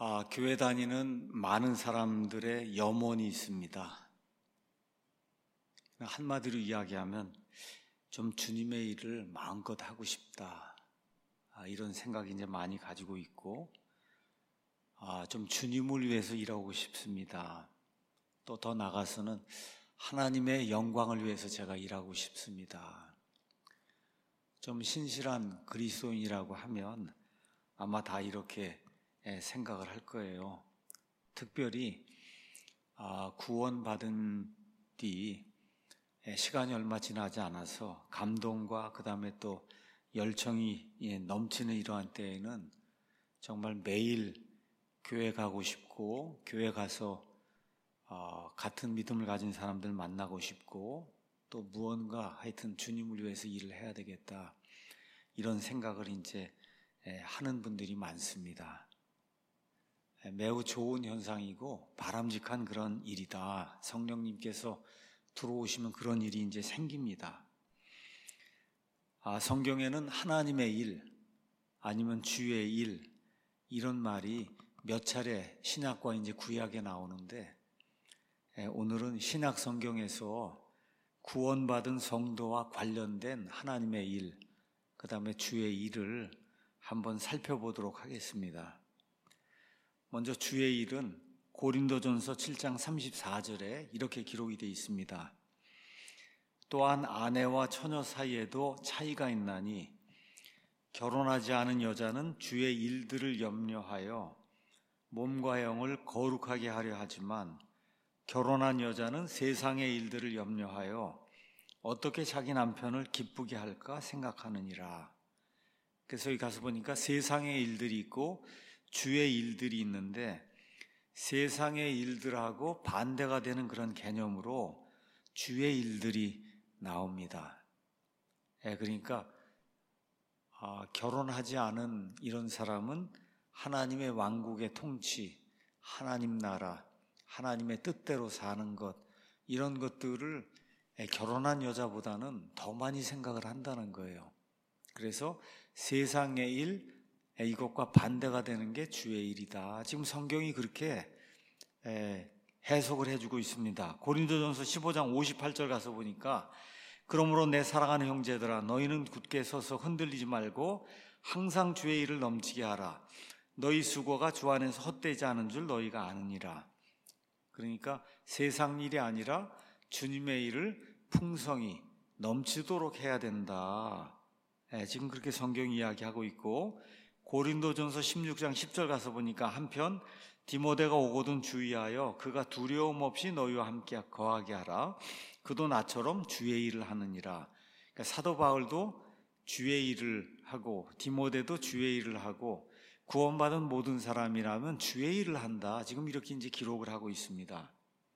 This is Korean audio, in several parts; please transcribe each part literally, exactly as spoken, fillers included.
아, 교회 다니는 많은 사람들의 염원이 있습니다. 한마디로 이야기하면 좀 주님의 일을 마음껏 하고 싶다. 아, 이런 생각이 이제 많이 가지고 있고, 아, 좀 주님을 위해서 일하고 싶습니다. 또 더 나아가서는 하나님의 영광을 위해서 제가 일하고 싶습니다. 좀 신실한 그리스도인이라고 하면 아마 다 이렇게 생각을 할 거예요. 특별히 구원받은 뒤 시간이 얼마 지나지 않아서 감동과 그 다음에 또 열정이 넘치는 이러한 때에는 정말 매일 교회 가고 싶고, 교회 가서 같은 믿음을 가진 사람들 만나고 싶고, 또 무언가 하여튼 주님을 위해서 일을 해야 되겠다, 이런 생각을 이제 하는 분들이 많습니다. 매우 좋은 현상이고 바람직한 그런 일이다. 성령님께서 들어오시면 그런 일이 이제 생깁니다. 아, 성경에는 하나님의 일 아니면 주의 일, 이런 말이 몇 차례 신약과 이제 구약에 나오는데, 오늘은 신약 성경에서 구원받은 성도와 관련된 하나님의 일, 그 다음에 주의 일을 한번 살펴보도록 하겠습니다. 먼저 주의 일은 고린도전서 칠 장 삼십사 절에 이렇게 기록이 되어 있습니다. 또한 아내와 처녀 사이에도 차이가 있나니 결혼하지 않은 여자는 주의 일들을 염려하여 몸과 영을 거룩하게 하려 하지만, 결혼한 여자는 세상의 일들을 염려하여 어떻게 자기 남편을 기쁘게 할까 생각하느니라. 그래서 여기 가서 보니까 세상의 일들이 있고 주의 일들이 있는데, 세상의 일들하고 반대가 되는 그런 개념으로 주의 일들이 나옵니다. 예, 그러니까 아, 결혼하지 않은 이런 사람은 하나님의 왕국의 통치, 하나님 나라, 하나님의 뜻대로 사는 것, 이런 것들을 결혼한 여자보다는 더 많이 생각을 한다는 거예요. 그래서 세상의 일, 이것과 반대가 되는 게 주의 일이다. 지금 성경이 그렇게 해석을 해주고 있습니다. 고린도전서 십오 장 오십팔 절 가서 보니까, 그러므로 내 사랑하는 형제들아, 너희는 굳게 서서 흔들리지 말고 항상 주의 일을 넘치게 하라. 너희 수고가 주 안에서 헛되지 않은 줄 너희가 아느니라. 그러니까 세상 일이 아니라 주님의 일을 풍성히 넘치도록 해야 된다. 지금 그렇게 성경이 이야기하고 있고, 고린도전서 십육 장 십 절 가서 보니까, 한편 디모데가 오거든 주의하여 그가 두려움 없이 너희와 함께 거하게 하라. 그도 나처럼 주의 일을 하느니라. 그러니까 사도 바울도 주의 일을 하고 디모데도 주의 일을 하고 구원받은 모든 사람이라면 주의 일을 한다. 지금 이렇게 이제 기록을 하고 있습니다.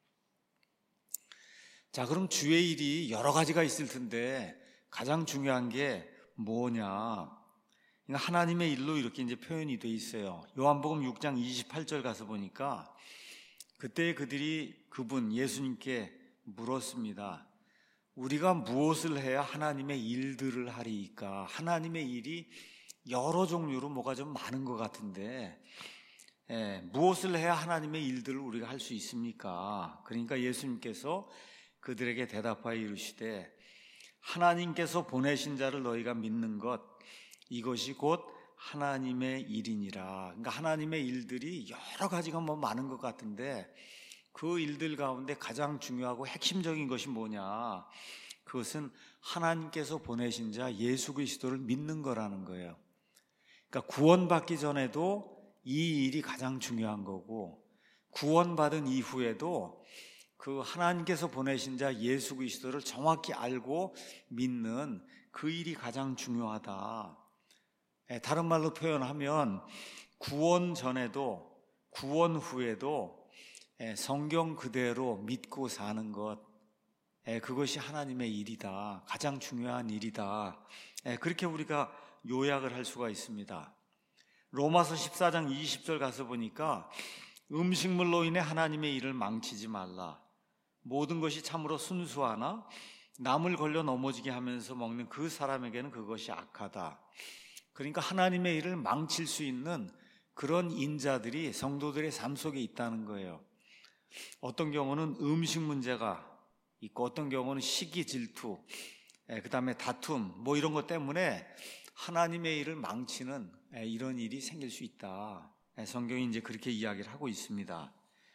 자, 그럼 주의 일이 여러 가지가 있을 텐데 가장 중요한 게 뭐냐? 하나님의 일로 이렇게 이제 표현이 돼 있어요. 요한복음 육 장 이십팔 절 가서 보니까, 그때 그들이 그분 예수님께 물었습니다. 우리가 무엇을 해야 하나님의 일들을 하리이까? 하나님의 일이 여러 종류로 뭐가 좀 많은 것 같은데, 예, 무엇을 해야 하나님의 일들을 우리가 할 수 있습니까? 그러니까 예수님께서 그들에게 대답하여 이르시되, 하나님께서 보내신 자를 너희가 믿는 것, 이것이 곧 하나님의 일이니라. 그러니까 하나님의 일들이 여러 가지가 뭐 많은 것 같은데, 그 일들 가운데 가장 중요하고 핵심적인 것이 뭐냐? 그것은 하나님께서 보내신 자 예수 그리스도를 믿는 거라는 거예요. 그러니까 구원받기 전에도 이 일이 가장 중요한 거고, 구원받은 이후에도 그 하나님께서 보내신 자 예수 그리스도를 정확히 알고 믿는 그 일이 가장 중요하다. 다른 말로 표현하면 구원 전에도 구원 후에도 성경 그대로 믿고 사는 것, 그것이 하나님의 일이다. 가장 중요한 일이다. 그렇게 우리가 요약을 할 수가 있습니다. 로마서 십사 장 이십 절 가서 보니까, 음식물로 인해 하나님의 일을 망치지 말라. 모든 것이 참으로 순수하나 남을 걸려 넘어지게 하면서 먹는 그 사람에게는 그것이 악하다. 그러니까 하나님의 일을 망칠 수 있는 그런 인자들이 성도들의 삶 속에 있다는 거예요. 어떤 경우는 음식 문제가 있고 어떤 경우는 시기 질투, 그 다음에 다툼 뭐 이런 것 때문에 하나님의 일을 망치는 이런 일이 생길 수 있다. 성경이 이제 그렇게 이야기를 하고 있습니다.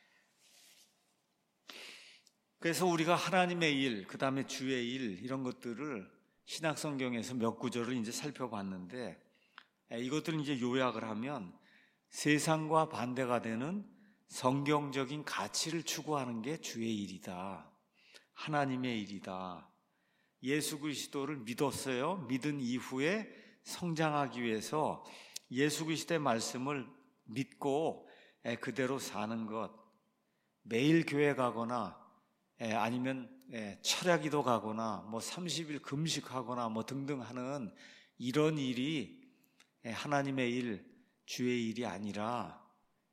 그래서 우리가 하나님의 일, 그 다음에 주의 일 이런 것들을 신약 성경에서 몇 구절을 이제 살펴봤는데 이것들을 이제 요약을 하면 세상과 반대가 되는 성경적인 가치를 추구하는 게 주의 일이다. 하나님의 일이다. 예수 그리스도를 믿었어요. 믿은 이후에 성장하기 위해서 예수 그리스도의 말씀을 믿고 그대로 사는 것. 매일 교회 가거나 아니면 철야기도 가거나 뭐 삼십 일 금식하거나 뭐 등등 하는 이런 일이 하나님의 일, 주의 일이 아니라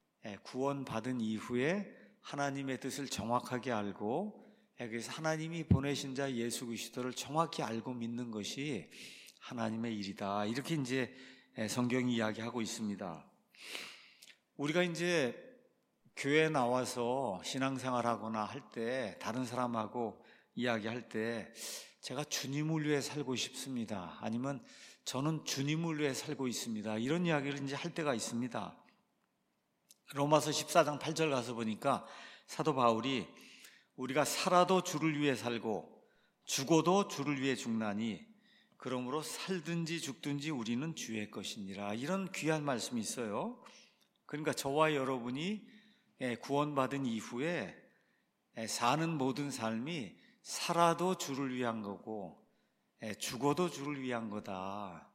구원받은 이후에 하나님의 뜻을 정확하게 알고 그래서 하나님이 보내신 자 예수 그리스도를 정확히 알고 믿는 것이 하나님의 일이다. 이렇게 이제 성경이 이야기하고 있습니다. 우리가 이제 교회 나와서 신앙생활하거나 할 때 다른 사람하고 이야기할 때 제가 주님을 위해 살고 싶습니다. 아니면 저는 주님을 위해 살고 있습니다. 이런 이야기를 이제 할 때가 있습니다. 로마서 십사 장 팔 절 가서 보니까 사도 바울이 우리가 살아도 주를 위해 살고 죽어도 주를 위해 죽나니 그러므로 살든지 죽든지 우리는 주의 것이니라. 이런 귀한 말씀이 있어요. 그러니까 저와 여러분이 구원받은 이후에 사는 모든 삶이 살아도 주를 위한 거고 죽어도 주를 위한 거다.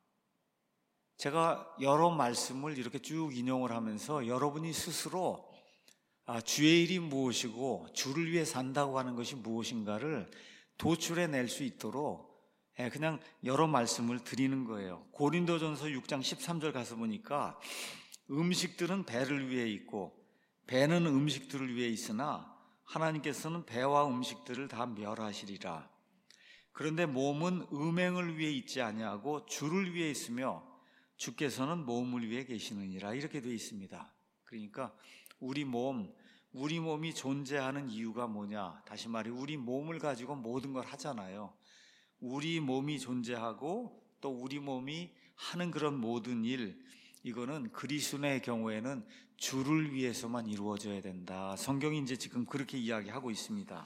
제가 여러 말씀을 이렇게 쭉 인용을 하면서 여러분이 스스로 주의 일이 무엇이고 주를 위해 산다고 하는 것이 무엇인가를 도출해낼 수 있도록 그냥 여러 말씀을 드리는 거예요. 고린도전서 육 장 십삼 절 가서 보니까 음식들은 배를 위해 있고 배는 음식들을 위해 있으나 하나님께서는 배와 음식들을 다 멸하시리라. 그런데 몸은 음행을 위해 있지 아니하고 주를 위해 있으며 주께서는 몸을 위해 계시느니라. 이렇게 되어 있습니다. 그러니까 우리 몸, 우리 몸이 존재하는 이유가 뭐냐? 다시 말해 우리 몸을 가지고 모든 걸 하잖아요. 우리 몸이 존재하고 또 우리 몸이 하는 그런 모든 일, 이거는 그리스도의 경우에는 주를 위해서만 이루어져야 된다. 성경이 이제 지금 그렇게 이야기하고 있습니다.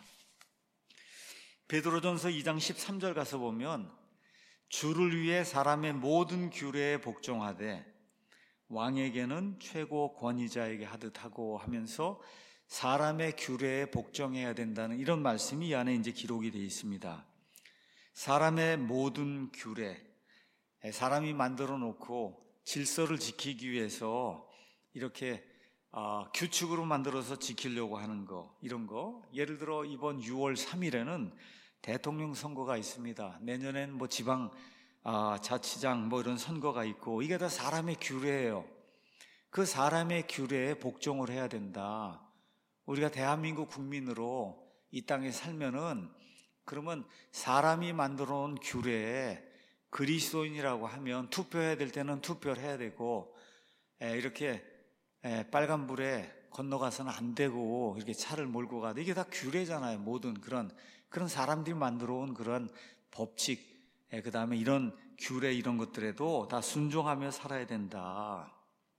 베드로전서 이 장 십삼 절 가서 보면 주를 위해 사람의 모든 규례에 복종하되 왕에게는 최고 권위자에게 하듯 하고 하면서 사람의 규례에 복종해야 된다는 이런 말씀이 이 안에 이제 기록이 되어 있습니다. 사람의 모든 규례, 사람이 만들어 놓고 질서를 지키기 위해서 이렇게 어, 규칙으로 만들어서 지키려고 하는 거, 이런 거. 예를 들어 이번 유월 삼 일에는 대통령 선거가 있습니다. 내년엔 뭐 지방 아, 자치장 뭐 이런 선거가 있고 이게 다 사람의 규례예요. 그 사람의 규례에 복종을 해야 된다. 우리가 대한민국 국민으로 이 땅에 살면은 그러면 사람이 만들어 놓은 규례에 그리스도인이라고 하면 투표해야 될 때는 투표를 해야 되고 이렇게 빨간불에 건너가서는 안 되고 이렇게 차를 몰고 가도 이게 다 규례잖아요. 모든 그런 그런 사람들이 만들어 온 그런 법칙, 그 다음에 이런 규례 이런 것들에도 다 순종하며 살아야 된다.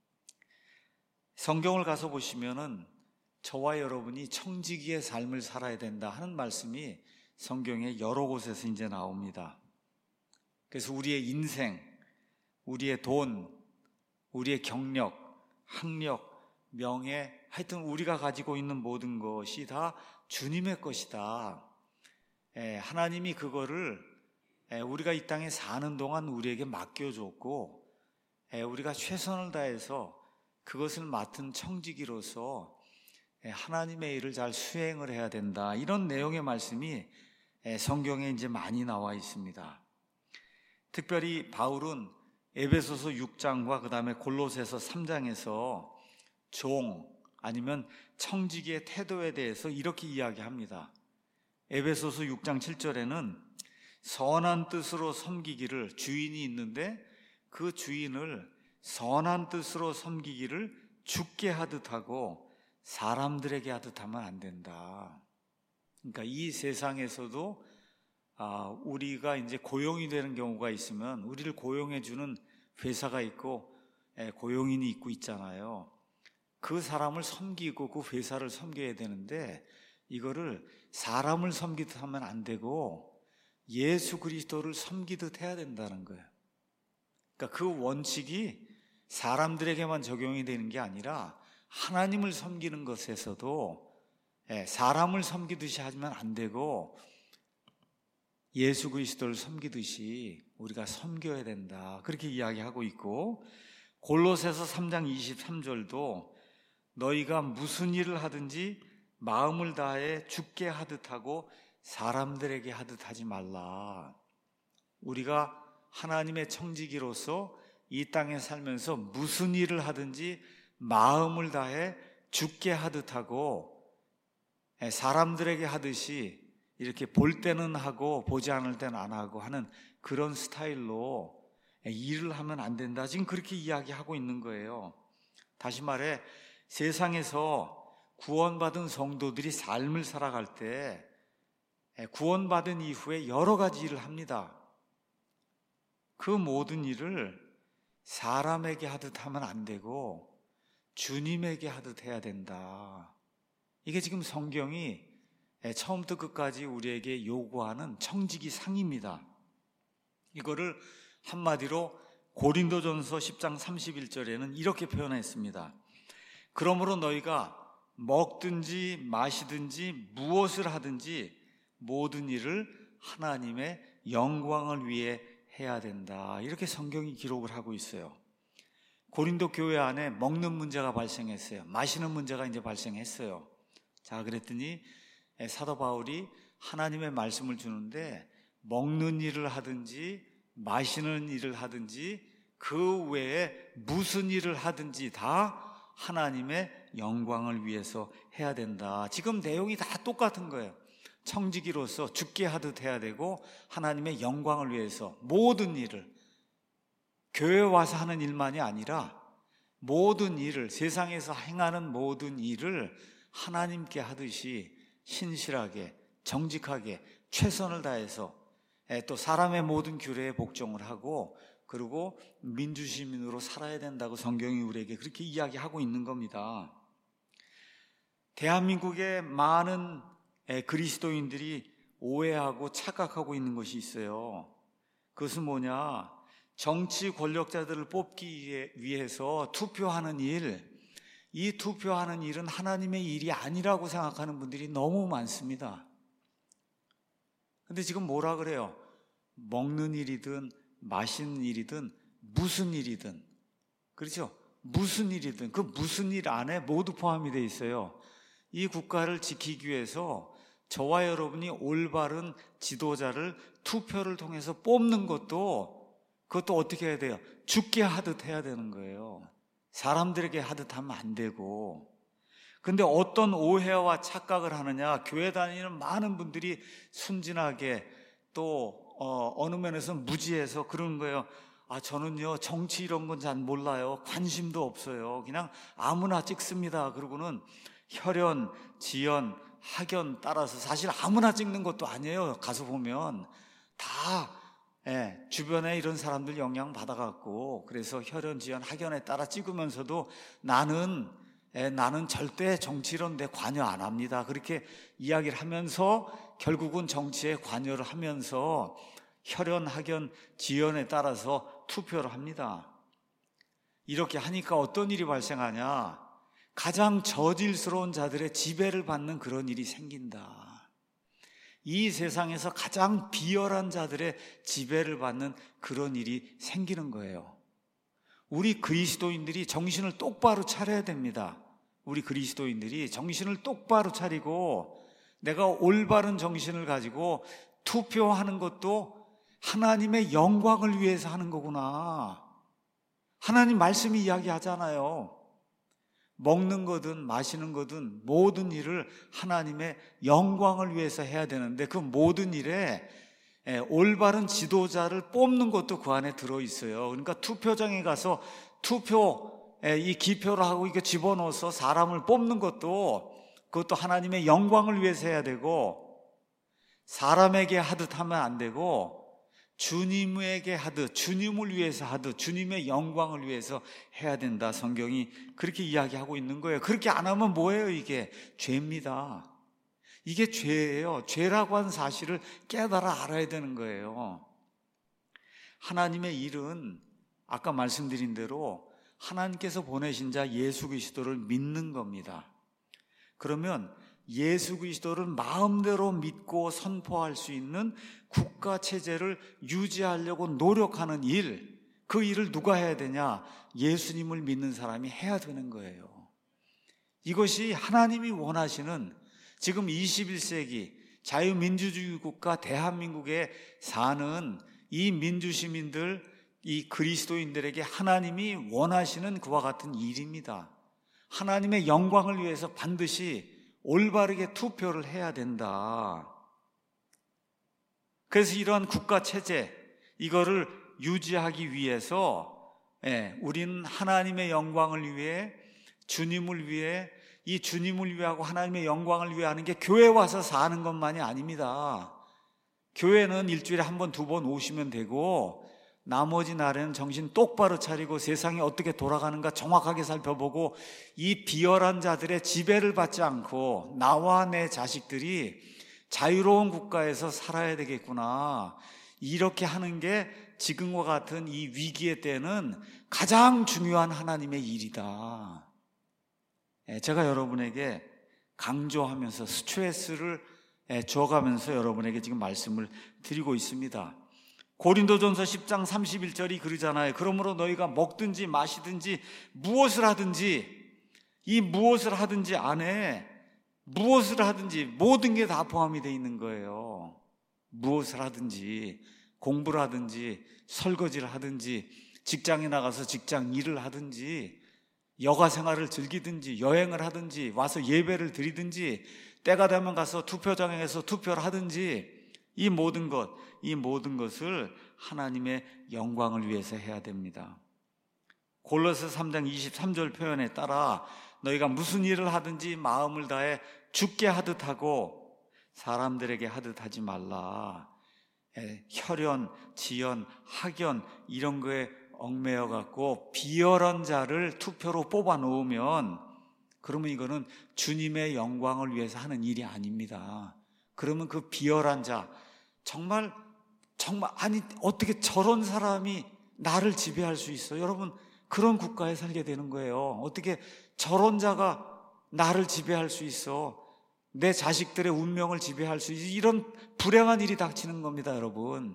성경을 가서 보시면은 저와 여러분이 청지기의 삶을 살아야 된다 하는 말씀이 성경의 여러 곳에서 이제 나옵니다. 그래서 우리의 인생, 우리의 돈, 우리의 경력, 학력, 명예, 하여튼 우리가 가지고 있는 모든 것이 다 주님의 것이다. 예, 하나님이 그거를 예, 우리가 이 땅에 사는 동안 우리에게 맡겨줬고 예, 우리가 최선을 다해서 그것을 맡은 청지기로서 예, 하나님의 일을 잘 수행을 해야 된다. 이런 내용의 말씀이 예, 성경에 이제 많이 나와 있습니다. 특별히 바울은 에베소서 육 장과 그 다음에 골로새서 삼 장에서 종 아니면 청지기의 태도에 대해서 이렇게 이야기합니다. 에베소서 육 장 칠 절에는 선한 뜻으로 섬기기를 주인이 있는데 그 주인을 선한 뜻으로 섬기기를 주께 하듯 하고 사람들에게 하듯 하면 안 된다. 그러니까 이 세상에서도 아, 우리가 이제 고용이 되는 경우가 있으면 우리를 고용해 주는 회사가 있고 예, 고용인이 있고 있잖아요. 그 사람을 섬기고 그 회사를 섬겨야 되는데 이거를 사람을 섬기듯 하면 안 되고 예수 그리스도를 섬기듯 해야 된다는 거예요. 그러니까 그 원칙이 사람들에게만 적용이 되는 게 아니라 하나님을 섬기는 것에서도 사람을 섬기듯이 하면 안 되고 예수 그리스도를 섬기듯이 우리가 섬겨야 된다, 그렇게 이야기하고 있고, 골로새서 삼 장 이십삼 절도 너희가 무슨 일을 하든지 마음을 다해 주께 하듯 하고 사람들에게 하듯 하지 말라. 우리가 하나님의 청지기로서 이 땅에 살면서 무슨 일을 하든지 마음을 다해 주께 하듯 하고 사람들에게 하듯이 이렇게 볼 때는 하고 보지 않을 때는 안 하고 하는 그런 스타일로 일을 하면 안 된다, 지금 그렇게 이야기하고 있는 거예요. 다시 말해 세상에서 구원받은 성도들이 삶을 살아갈 때 구원받은 이후에 여러 가지 일을 합니다. 그 모든 일을 사람에게 하듯 하면 안 되고 주님에게 하듯 해야 된다. 이게 지금 성경이 처음부터 끝까지 우리에게 요구하는 청지기 상입니다. 이거를 한마디로 고린도전서 십 장 삼십일 절에는 이렇게 표현했습니다. 그러므로 너희가 먹든지 마시든지 무엇을 하든지 모든 일을 하나님의 영광을 위해 해야 된다, 이렇게 성경이 기록을 하고 있어요. 고린도 교회 안에 먹는 문제가 발생했어요. 마시는 문제가 이제 발생했어요. 자, 그랬더니 사도 바울이 하나님의 말씀을 주는데 먹는 일을 하든지 마시는 일을 하든지 그 외에 무슨 일을 하든지 다 하나님의 영광을 위해서 해야 된다. 지금 내용이 다 똑같은 거예요. 청지기로서 주께 하듯 해야 되고 하나님의 영광을 위해서 모든 일을, 교회 와서 하는 일만이 아니라 모든 일을, 세상에서 행하는 모든 일을 하나님께 하듯이 신실하게 정직하게 최선을 다해서 또 사람의 모든 규례에 복종을 하고 그리고 민주시민으로 살아야 된다고 성경이 우리에게 그렇게 이야기하고 있는 겁니다. 대한민국의 많은 그리스도인들이 오해하고 착각하고 있는 것이 있어요. 그것은 뭐냐? 정치 권력자들을 뽑기 위해서 투표하는 일, 이 투표하는 일은 하나님의 일이 아니라고 생각하는 분들이 너무 많습니다. 근데 지금 뭐라 그래요? 먹는 일이든 마시는 일이든 무슨 일이든, 그렇죠? 무슨 일이든 그 무슨 일 안에 모두 포함이 되어 있어요. 이 국가를 지키기 위해서 저와 여러분이 올바른 지도자를 투표를 통해서 뽑는 것도, 그것도 어떻게 해야 돼요? 주께 하듯 해야 되는 거예요. 사람들에게 하듯 하면 안 되고. 근데 어떤 오해와 착각을 하느냐? 교회 다니는 많은 분들이 순진하게 또 어, 어느 면에서 무지해서 그러는 거예요. 아, 저는요 정치 이런 건 잘 몰라요. 관심도 없어요. 그냥 아무나 찍습니다. 그러고는 혈연, 지연, 학연 따라서 사실 아무나 찍는 것도 아니에요. 가서 보면 다 예, 주변에 이런 사람들 영향 받아갖고 그래서 혈연, 지연, 학연에 따라 찍으면서도 나는 예, 나는 절대 정치 이런 데 관여 안 합니다. 그렇게 이야기를 하면서 결국은 정치에 관여를 하면서 혈연, 학연, 지연에 따라서 투표를 합니다. 이렇게 하니까 어떤 일이 발생하냐? 가장 저질스러운 자들의 지배를 받는 그런 일이 생긴다. 이 세상에서 가장 비열한 자들의 지배를 받는 그런 일이 생기는 거예요. 우리 그리스도인들이 정신을 똑바로 차려야 됩니다. 우리 그리스도인들이 정신을 똑바로 차리고 내가 올바른 정신을 가지고 투표하는 것도 하나님의 영광을 위해서 하는 거구나. 하나님 말씀이 이야기하잖아요. 먹는 거든 마시는 거든 모든 일을 하나님의 영광을 위해서 해야 되는데 그 모든 일에 올바른 지도자를 뽑는 것도 그 안에 들어있어요. 그러니까 투표장에 가서 투표, 이 기표를 하고 이거 집어넣어서 사람을 뽑는 것도 그것도 하나님의 영광을 위해서 해야 되고, 사람에게 하듯 하면 안 되고 주님에게 하듯, 주님을 위해서 하듯, 주님의 영광을 위해서 해야 된다. 성경이 그렇게 이야기하고 있는 거예요. 그렇게 안 하면 뭐예요? 이게 죄입니다. 이게 죄예요. 죄라고 하는 사실을 깨달아 알아야 되는 거예요. 하나님의 일은 아까 말씀드린 대로 하나님께서 보내신 자 예수 그리스도를 믿는 겁니다. 그러면 예수 그리스도를 마음대로 믿고 선포할 수 있는 국가 체제를 유지하려고 노력하는 일, 그 일을 누가 해야 되냐? 예수님을 믿는 사람이 해야 되는 거예요. 이것이 하나님이 원하시는 지금 이십일 세기 자유민주주의 국가 대한민국에 사는 이 민주시민들, 이 그리스도인들에게 하나님이 원하시는 그와 같은 일입니다. 하나님의 영광을 위해서 반드시 올바르게 투표를 해야 된다. 그래서 이러한 국가 체제, 이거를 유지하기 위해서 예, 우리는 하나님의 영광을 위해, 주님을 위해, 이 주님을 위하고 하나님의 영광을 위해 하는 게 교회 와서 사는 것만이 아닙니다. 교회는 일주일에 한 번, 두 번 오시면 되고, 나머지 날에는 정신 똑바로 차리고 세상이 어떻게 돌아가는가 정확하게 살펴보고, 이 비열한 자들의 지배를 받지 않고 나와 내 자식들이 자유로운 국가에서 살아야 되겠구나, 이렇게 하는 게 지금과 같은 이 위기의 때는 가장 중요한 하나님의 일이다. 제가 여러분에게 강조하면서 스트레스를 줘가면서 여러분에게 지금 말씀을 드리고 있습니다. 고린도전서 십 장 삼십일 절이 그러잖아요. 그러므로 너희가 먹든지 마시든지 무엇을 하든지, 이 무엇을 하든지 안에 무엇을 하든지 모든 게 다 포함이 되어 있는 거예요. 무엇을 하든지, 공부를 하든지, 설거지를 하든지, 직장에 나가서 직장 일을 하든지, 여가 생활을 즐기든지, 여행을 하든지, 와서 예배를 드리든지, 때가 되면 가서 투표장에서 투표를 하든지, 이 모든 것, 이 모든 것을 하나님의 영광을 위해서 해야 됩니다. 골로새 삼 장 이십삼 절 표현에 따라 너희가 무슨 일을 하든지 마음을 다해 주께 하듯 하고 사람들에게 하듯 하지 말라. 혈연, 지연, 학연 이런 거에 얽매여 갖고 비열한 자를 투표로 뽑아 놓으면, 그러면 이거는 주님의 영광을 위해서 하는 일이 아닙니다. 그러면 그 비열한 자, 정말 정말 아니 어떻게 저런 사람이 나를 지배할 수 있어? 여러분, 그런 국가에 살게 되는 거예요. 어떻게 저런 자가 나를 지배할 수 있어? 내 자식들의 운명을 지배할 수 있어? 이런 불행한 일이 닥치는 겁니다, 여러분.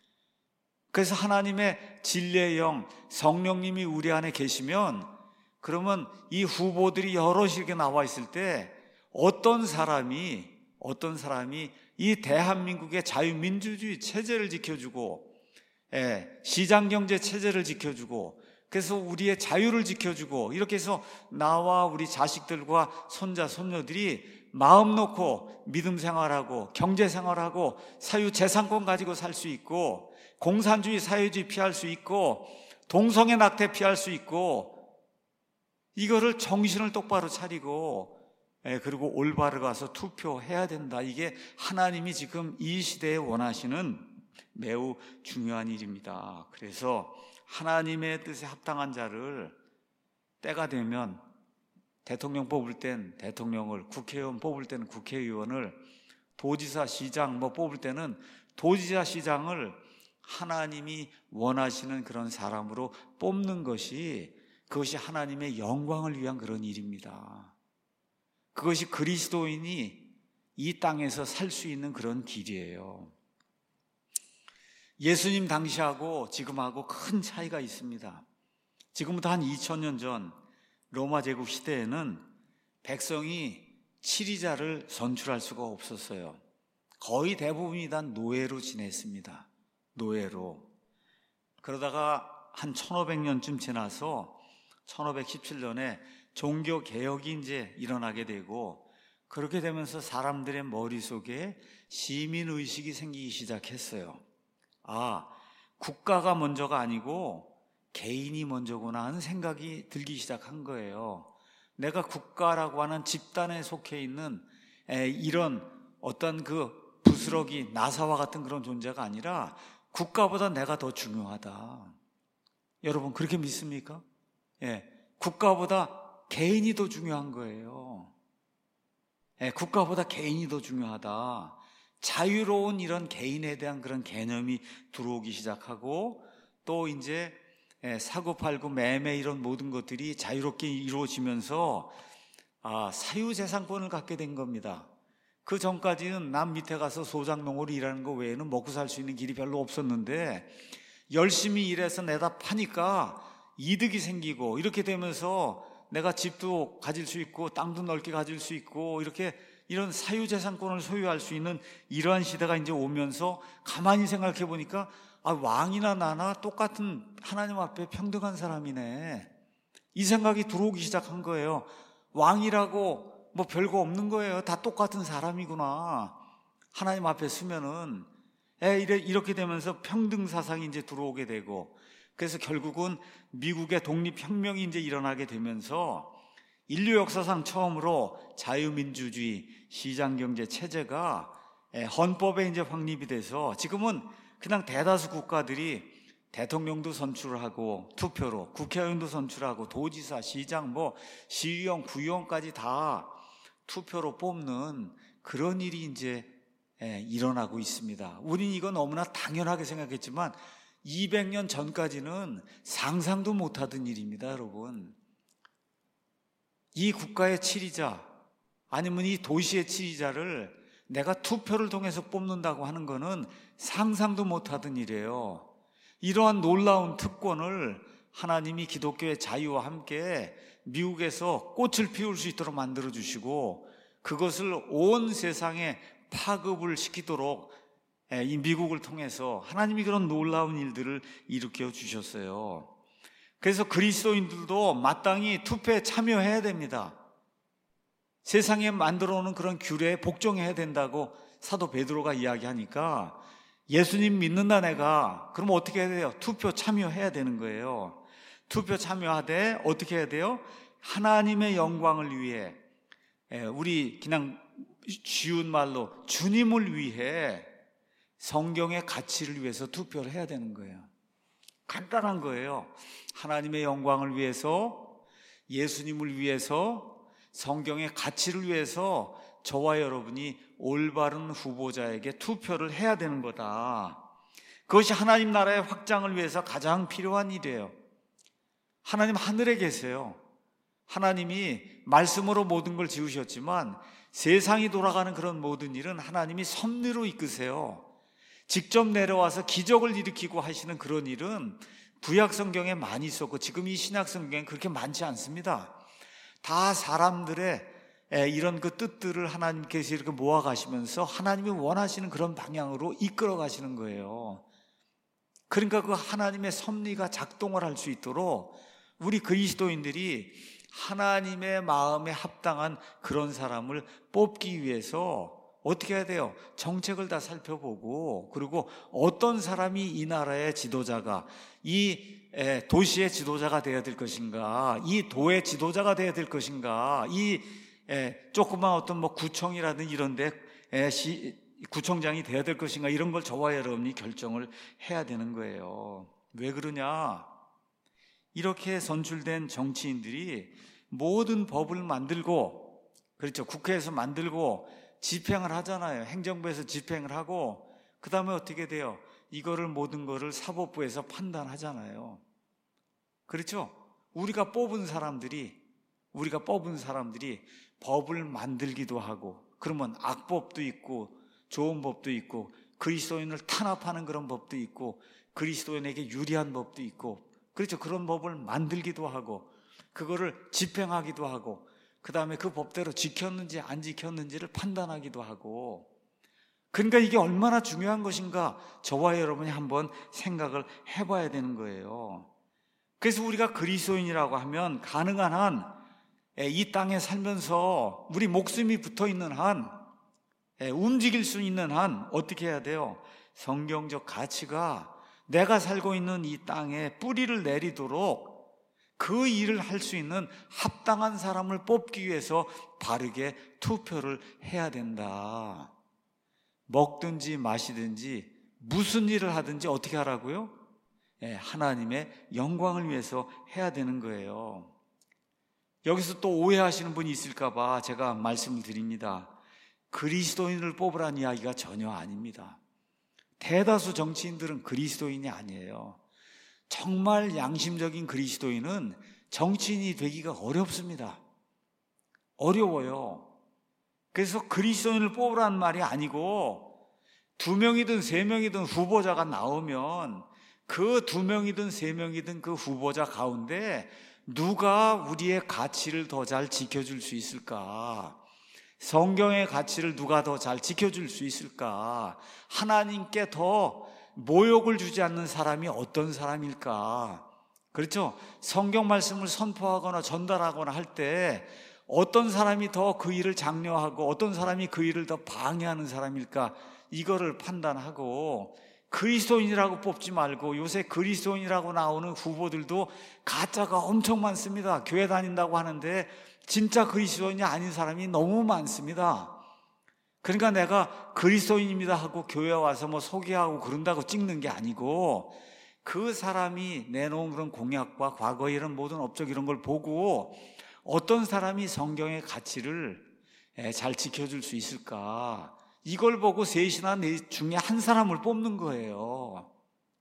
그래서 하나님의 진리의 영, 성령님이 우리 안에 계시면, 그러면 이 후보들이 여럿이 이렇게 나와 있을 때 어떤 사람이 어떤 사람이 이 대한민국의 자유민주주의 체제를 지켜주고, 예, 시장경제 체제를 지켜주고, 그래서 우리의 자유를 지켜주고, 이렇게 해서 나와 우리 자식들과 손자, 손녀들이 마음 놓고 믿음 생활하고 경제 생활하고 사유재산권 가지고 살 수 있고, 공산주의 사회주의 피할 수 있고, 동성애 낙태 피할 수 있고, 이거를 정신을 똑바로 차리고, 예, 그리고 올바르 가서 투표해야 된다. 이게 하나님이 지금 이 시대에 원하시는 매우 중요한 일입니다. 그래서 하나님의 뜻에 합당한 자를 때가 되면 대통령 뽑을 땐 대통령을, 국회의원 뽑을 때는 국회의원을, 도지사, 시장 뭐 뽑을 때는 도지사, 시장을 하나님이 원하시는 그런 사람으로 뽑는 것이, 그것이 하나님의 영광을 위한 그런 일입니다. 그것이 그리스도인이 이 땅에서 살 수 있는 그런 길이에요. 예수님 당시하고 지금하고 큰 차이가 있습니다. 지금부터 한 이천 년 전 로마 제국 시대에는 백성이 치리자를 선출할 수가 없었어요. 거의 대부분이 다 노예로 지냈습니다. 노예로. 그러다가 한 천오백 년쯤 지나서 천오백십칠 년에 종교개혁이 이제 일어나게 되고, 그렇게 되면서 사람들의 머릿속에 시민의식이 생기기 시작했어요. 아, 국가가 먼저가 아니고 개인이 먼저구나 하는 생각이 들기 시작한 거예요. 내가 국가라고 하는 집단에 속해 있는 이런 어떤 그 부스러기 나사와 같은 그런 존재가 아니라 국가보다 내가 더 중요하다. 여러분 그렇게 믿습니까? 예, 국가보다 개인이 더 중요한 거예요. 예, 국가보다 개인이 더 중요하다. 자유로운 이런 개인에 대한 그런 개념이 들어오기 시작하고, 또 이제 사고팔고 매매 이런 모든 것들이 자유롭게 이루어지면서 아, 사유재산권을 갖게 된 겁니다. 그 전까지는 남 밑에 가서 소작농으로 일하는 거 외에는 먹고 살 수 있는 길이 별로 없었는데, 열심히 일해서 내다 파니까 이득이 생기고, 이렇게 되면서 내가 집도 가질 수 있고 땅도 넓게 가질 수 있고, 이렇게 이런 사유재산권을 소유할 수 있는 이러한 시대가 이제 오면서 가만히 생각해 보니까 아, 왕이나 나나 똑같은 하나님 앞에 평등한 사람이네, 이 생각이 들어오기 시작한 거예요. 왕이라고 뭐 별거 없는 거예요. 다 똑같은 사람이구나, 하나님 앞에 서면은. 에, 이렇게 되면서 평등 사상이 이제 들어오게 되고, 그래서 결국은 미국의 독립혁명이 이제 일어나게 되면서 인류 역사상 처음으로 자유민주주의 시장경제 체제가 헌법에 이제 확립이 돼서 지금은 그냥 대다수 국가들이 대통령도 선출하고 투표로, 국회의원도 선출하고 도지사, 시장, 뭐 시의원, 구의원까지 다 투표로 뽑는 그런 일이 이제 일어나고 있습니다. 우린 이거 너무나 당연하게 생각했지만 이백 년 전까지는 상상도 못하던 일입니다, 여러분. 이 국가의 치리자 아니면 이 도시의 치리자를 내가 투표를 통해서 뽑는다고 하는 거는 상상도 못하던 일이에요. 이러한 놀라운 특권을 하나님이 기독교의 자유와 함께 미국에서 꽃을 피울 수 있도록 만들어주시고, 그것을 온 세상에 파급을 시키도록 이 미국을 통해서 하나님이 그런 놀라운 일들을 일으켜 주셨어요. 그래서 그리스도인들도 마땅히 투표에 참여해야 됩니다. 세상에 만들어 오는 그런 규례에 복종해야 된다고 사도 베드로가 이야기하니까, 예수님 믿는다 내가, 그럼 어떻게 해야 돼요? 투표 참여해야 되는 거예요. 투표 참여하되 어떻게 해야 돼요? 하나님의 영광을 위해, 우리 그냥 쉬운 말로 주님을 위해, 성경의 가치를 위해서 투표를 해야 되는 거예요. 간단한 거예요. 하나님의 영광을 위해서, 예수님을 위해서, 성경의 가치를 위해서 저와 여러분이 올바른 후보자에게 투표를 해야 되는 거다. 그것이 하나님 나라의 확장을 위해서 가장 필요한 일이에요. 하나님 하늘에 계세요. 하나님이 말씀으로 모든 걸 지으셨지만 세상이 돌아가는 그런 모든 일은 하나님이 섭리로 이끄세요. 직접 내려와서 기적을 일으키고 하시는 그런 일은 구약 성경에 많이 있었고 지금 이 신약 성경에 그렇게 많지 않습니다. 다 사람들의 이런 그 뜻들을 하나님께서 이렇게 모아 가시면서 하나님이 원하시는 그런 방향으로 이끌어 가시는 거예요. 그러니까 그 하나님의 섭리가 작동을 할 수 있도록 우리 그리스도인들이 하나님의 마음에 합당한 그런 사람을 뽑기 위해서 어떻게 해야 돼요? 정책을 다 살펴보고, 그리고 어떤 사람이 이 나라의 지도자가, 이 도시의 지도자가 되어야 될 것인가, 이 도의 지도자가 되어야 될 것인가, 이 조그만 어떤 뭐 구청이라든지 이런 데 구청장이 되어야 될 것인가, 이런 걸 저와 여러분이 결정을 해야 되는 거예요. 왜 그러냐? 이렇게 선출된 정치인들이 모든 법을 만들고, 그렇죠, 국회에서 만들고 집행을 하잖아요. 행정부에서 집행을 하고, 그 다음에 어떻게 돼요? 이거를 모든 거를 사법부에서 판단하잖아요. 그렇죠? 우리가 뽑은 사람들이 우리가 뽑은 사람들이 법을 만들기도 하고, 그러면 악법도 있고 좋은 법도 있고, 그리스도인을 탄압하는 그런 법도 있고, 그리스도인에게 유리한 법도 있고, 그렇죠? 그런 법을 만들기도 하고, 그거를 집행하기도 하고, 그 다음에 그 법대로 지켰는지 안 지켰는지를 판단하기도 하고. 그러니까 이게 얼마나 중요한 것인가 저와 여러분이 한번 생각을 해봐야 되는 거예요. 그래서 우리가 그리스도인이라고 하면 가능한 한 이 땅에 살면서 우리 목숨이 붙어있는 한, 움직일 수 있는 한 어떻게 해야 돼요? 성경적 가치가 내가 살고 있는 이 땅에 뿌리를 내리도록 그 일을 할 수 있는 합당한 사람을 뽑기 위해서 바르게 투표를 해야 된다. 먹든지 마시든지 무슨 일을 하든지 어떻게 하라고요? 예, 하나님의 영광을 위해서 해야 되는 거예요. 여기서 또 오해하시는 분이 있을까 봐 제가 말씀을 드립니다. 그리스도인을 뽑으라는 이야기가 전혀 아닙니다. 대다수 정치인들은 그리스도인이 아니에요. 정말 양심적인 그리스도인은 정치인이 되기가 어렵습니다. 어려워요. 그래서 그리스도인을 뽑으라는 말이 아니고 두 명이든 세 명이든 후보자가 나오면 그 두 명이든 세 명이든 그 후보자 가운데 누가 우리의 가치를 더 잘 지켜줄 수 있을까? 성경의 가치를 누가 더 잘 지켜줄 수 있을까? 하나님께 더 모욕을 주지 않는 사람이 어떤 사람일까? 그렇죠? 성경 말씀을 선포하거나 전달하거나 할 때 어떤 사람이 더 그 일을 장려하고 어떤 사람이 그 일을 더 방해하는 사람일까? 이거를 판단하고 그리스도인이라고 뽑지 말고, 요새 그리스도인이라고 나오는 후보들도 가짜가 엄청 많습니다. 교회 다닌다고 하는데 진짜 그리스도인이 아닌 사람이 너무 많습니다. 그러니까 내가 그리스도인입니다 하고 교회 와서 뭐 소개하고 그런다고 찍는 게 아니고, 그 사람이 내놓은 그런 공약과 과거의 이런 모든 업적 이런 걸 보고 어떤 사람이 성경의 가치를 잘 지켜줄 수 있을까, 이걸 보고 셋이나 넷 중에 한 사람을 뽑는 거예요.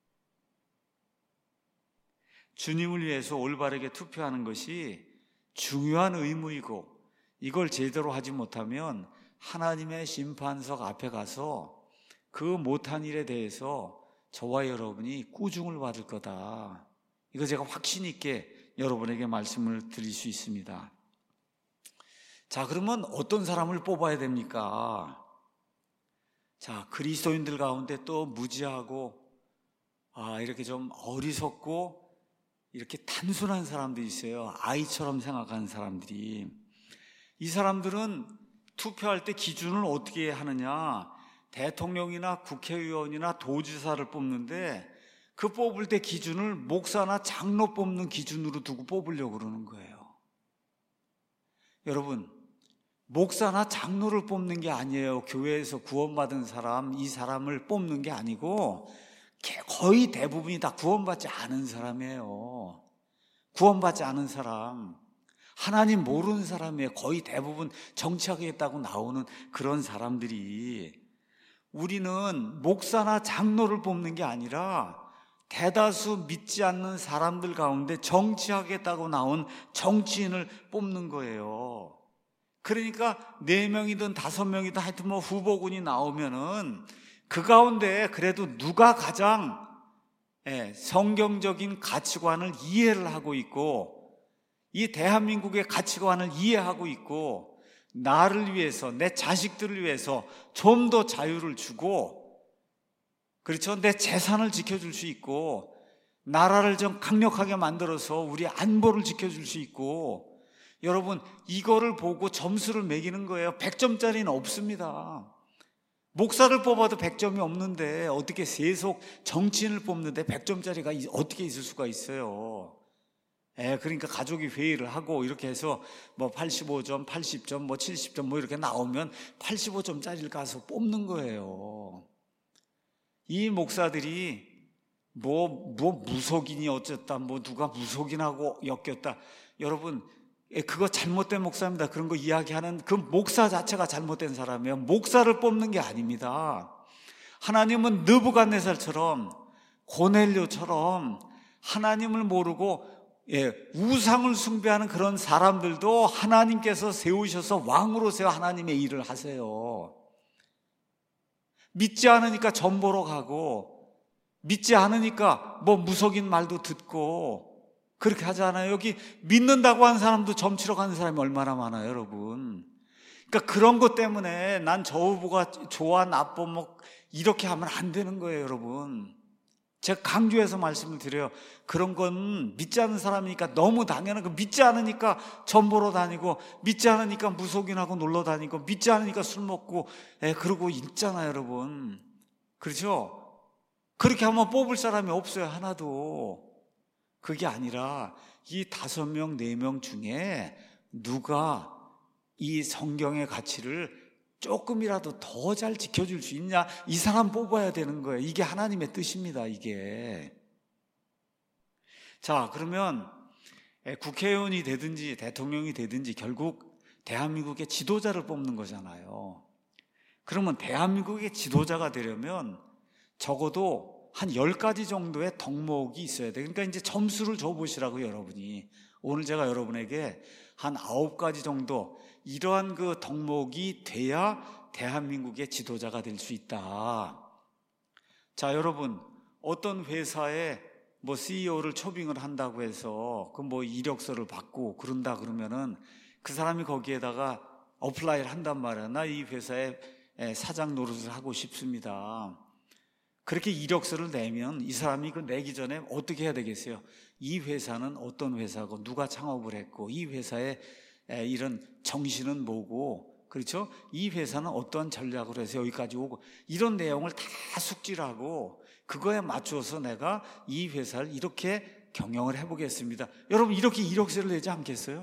주님을 위해서 올바르게 투표하는 것이 중요한 의무이고, 이걸 제대로 하지 못하면 하나님의 심판석 앞에 가서 그 못한 일에 대해서 저와 여러분이 꾸중을 받을 거다. 이거 제가 확신 있게 여러분에게 말씀을 드릴 수 있습니다. 자, 그러면 어떤 사람을 뽑아야 됩니까? 자, 그리스도인들 가운데 또 무지하고 아, 이렇게 좀 어리석고 이렇게 단순한 사람들이 있어요. 아이처럼 생각하는 사람들이. 이 사람들은 투표할 때 기준을 어떻게 하느냐, 대통령이나 국회의원이나 도지사를 뽑는데 그 뽑을 때 기준을 목사나 장로 뽑는 기준으로 두고 뽑으려고 그러는 거예요. 여러분, 목사나 장로를 뽑는 게 아니에요. 교회에서 구원받은 사람, 이 사람을 뽑는 게 아니고 거의 대부분이 다 구원받지 않은 사람이에요. 구원받지 않은 사람, 하나님 모르는 사람이에요. 거의 대부분 정치하겠다고 나오는 그런 사람들이. 우리는 목사나 장로를 뽑는 게 아니라 대다수 믿지 않는 사람들 가운데 정치하겠다고 나온 정치인을 뽑는 거예요. 그러니까 네 명이든 다섯 명이든 하여튼 뭐 후보군이 나오면은 그 가운데 그래도 누가 가장 성경적인 가치관을 이해를 하고 있고, 이 대한민국의 가치관을 이해하고 있고, 나를 위해서, 내 자식들을 위해서 좀 더 자유를 주고, 그렇죠? 내 재산을 지켜줄 수 있고, 나라를 좀 강력하게 만들어서 우리 안보를 지켜줄 수 있고, 여러분, 이거를 보고 점수를 매기는 거예요. 백 점짜리는 없습니다. 목사를 뽑아도 백 점이 없는데 어떻게 세속 정치인을 뽑는데 백 점짜리가 어떻게 있을 수가 있어요. 예, 그러니까 가족이 회의를 하고 이렇게 해서 뭐 팔십오 점, 팔십 점, 뭐 칠십 점 뭐 이렇게 나오면 팔십오 점짜리를 가서 뽑는 거예요. 이 목사들이 뭐, 뭐 무속인이 어쨌다, 뭐 누가 무속인하고 엮였다. 여러분, 그거 잘못된 목사입니다. 그런 거 이야기하는 그 목사 자체가 잘못된 사람이에요. 목사를 뽑는 게 아닙니다. 하나님은 느부갓네살처럼, 고넬료처럼 하나님을 모르고 예, 우상을 숭배하는 그런 사람들도 하나님께서 세우셔서 왕으로 세워 하나님의 일을 하세요. 믿지 않으니까 점 보러 가고, 믿지 않으니까 뭐 무속인 말도 듣고 그렇게 하잖아요. 여기 믿는다고 하는 사람도 점 치러 가는 사람이 얼마나 많아요, 여러분. 그러니까 그런 것 때문에 난 저 후보가 좋아, 나빠, 뭐 이렇게 하면 안 되는 거예요, 여러분. 제가 강조해서 말씀을 드려요. 그런 건 믿지 않는 사람이니까 너무 당연한 거. 믿지 않으니까 점 보러 다니고, 믿지 않으니까 무속인하고 놀러 다니고, 믿지 않으니까 술 먹고, 예, 그러고 있잖아요, 여러분. 그렇죠? 그렇게 하면 뽑을 사람이 없어요, 하나도. 그게 아니라 이 다섯 명, 네 명 중에 누가 이 성경의 가치를 조금이라도 더 잘 지켜줄 수 있냐, 이 사람 뽑아야 되는 거예요. 이게 하나님의 뜻입니다, 이게. 자, 그러면 국회의원이 되든지 대통령이 되든지 결국 대한민국의 지도자를 뽑는 거잖아요. 그러면 대한민국의 지도자가 되려면 적어도 한 열 가지 정도의 덕목이 있어야 돼요. 그러니까 이제 점수를 줘보시라고요, 여러분이. 오늘 제가 여러분에게 한 아홉 가지 정도 이러한 그 덕목이 돼야 대한민국의 지도자가 될 수 있다. 자, 여러분, 어떤 회사에 뭐 씨이오를 초빙을 한다고 해서 그 뭐 이력서를 받고 그런다 그러면은 그 사람이 거기에다가 어플라이를 한단 말이야. 나 이 회사에 사장 노릇을 하고 싶습니다. 그렇게 이력서를 내면 이 사람이 그 내기 전에 어떻게 해야 되겠어요? 이 회사는 어떤 회사고 누가 창업을 했고 이 회사의 이런 정신은 뭐고, 그렇죠? 이 회사는 어떤 전략으로 해서 여기까지 오고, 이런 내용을 다 숙지하고 그거에 맞춰서 내가 이 회사를 이렇게 경영을 해보겠습니다. 여러분, 이렇게 이력서를 내지 않겠어요?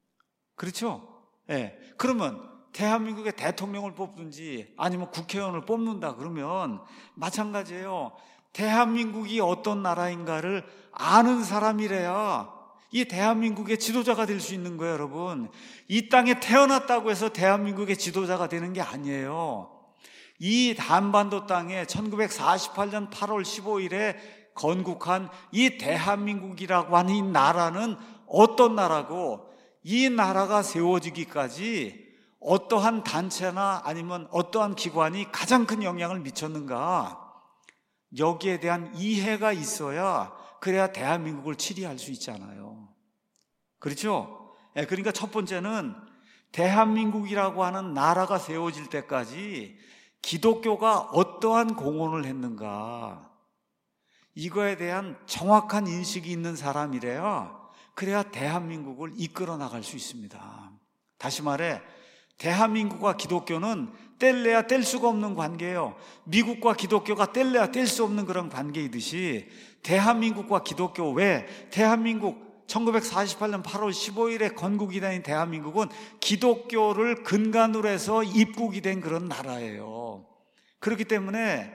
그렇죠? 예. 네. 그러면 대한민국의 대통령을 뽑든지 아니면 국회의원을 뽑는다 그러면 마찬가지예요. 대한민국이 어떤 나라인가를 아는 사람이래야 이 대한민국의 지도자가 될 수 있는 거예요, 여러분. 이 땅에 태어났다고 해서 대한민국의 지도자가 되는 게 아니에요. 이 한반도 땅에 천구백사십팔 년 팔월 십오일에 건국한 이 대한민국이라고 하는 이 나라는 어떤 나라고, 이 나라가 세워지기까지 어떠한 단체나 아니면 어떠한 기관이 가장 큰 영향을 미쳤는가, 여기에 대한 이해가 있어야 그래야 대한민국을 치리할 수 있잖아요. 그렇죠? 네, 그러니까 첫 번째는 대한민국이라고 하는 나라가 세워질 때까지 기독교가 어떠한 공헌을 했는가, 이거에 대한 정확한 인식이 있는 사람이래야 그래야 대한민국을 이끌어 나갈 수 있습니다. 다시 말해, 대한민국과 기독교는 뗄래야 뗄 수가 없는 관계예요. 미국과 기독교가 뗄래야 뗄 수 없는 그런 관계이듯이 대한민국과 기독교, 왜? 대한민국 천구백사십팔 년 팔월 십오일에 건국이 된 대한민국은 기독교를 근간으로 해서 입국이 된 그런 나라예요. 그렇기 때문에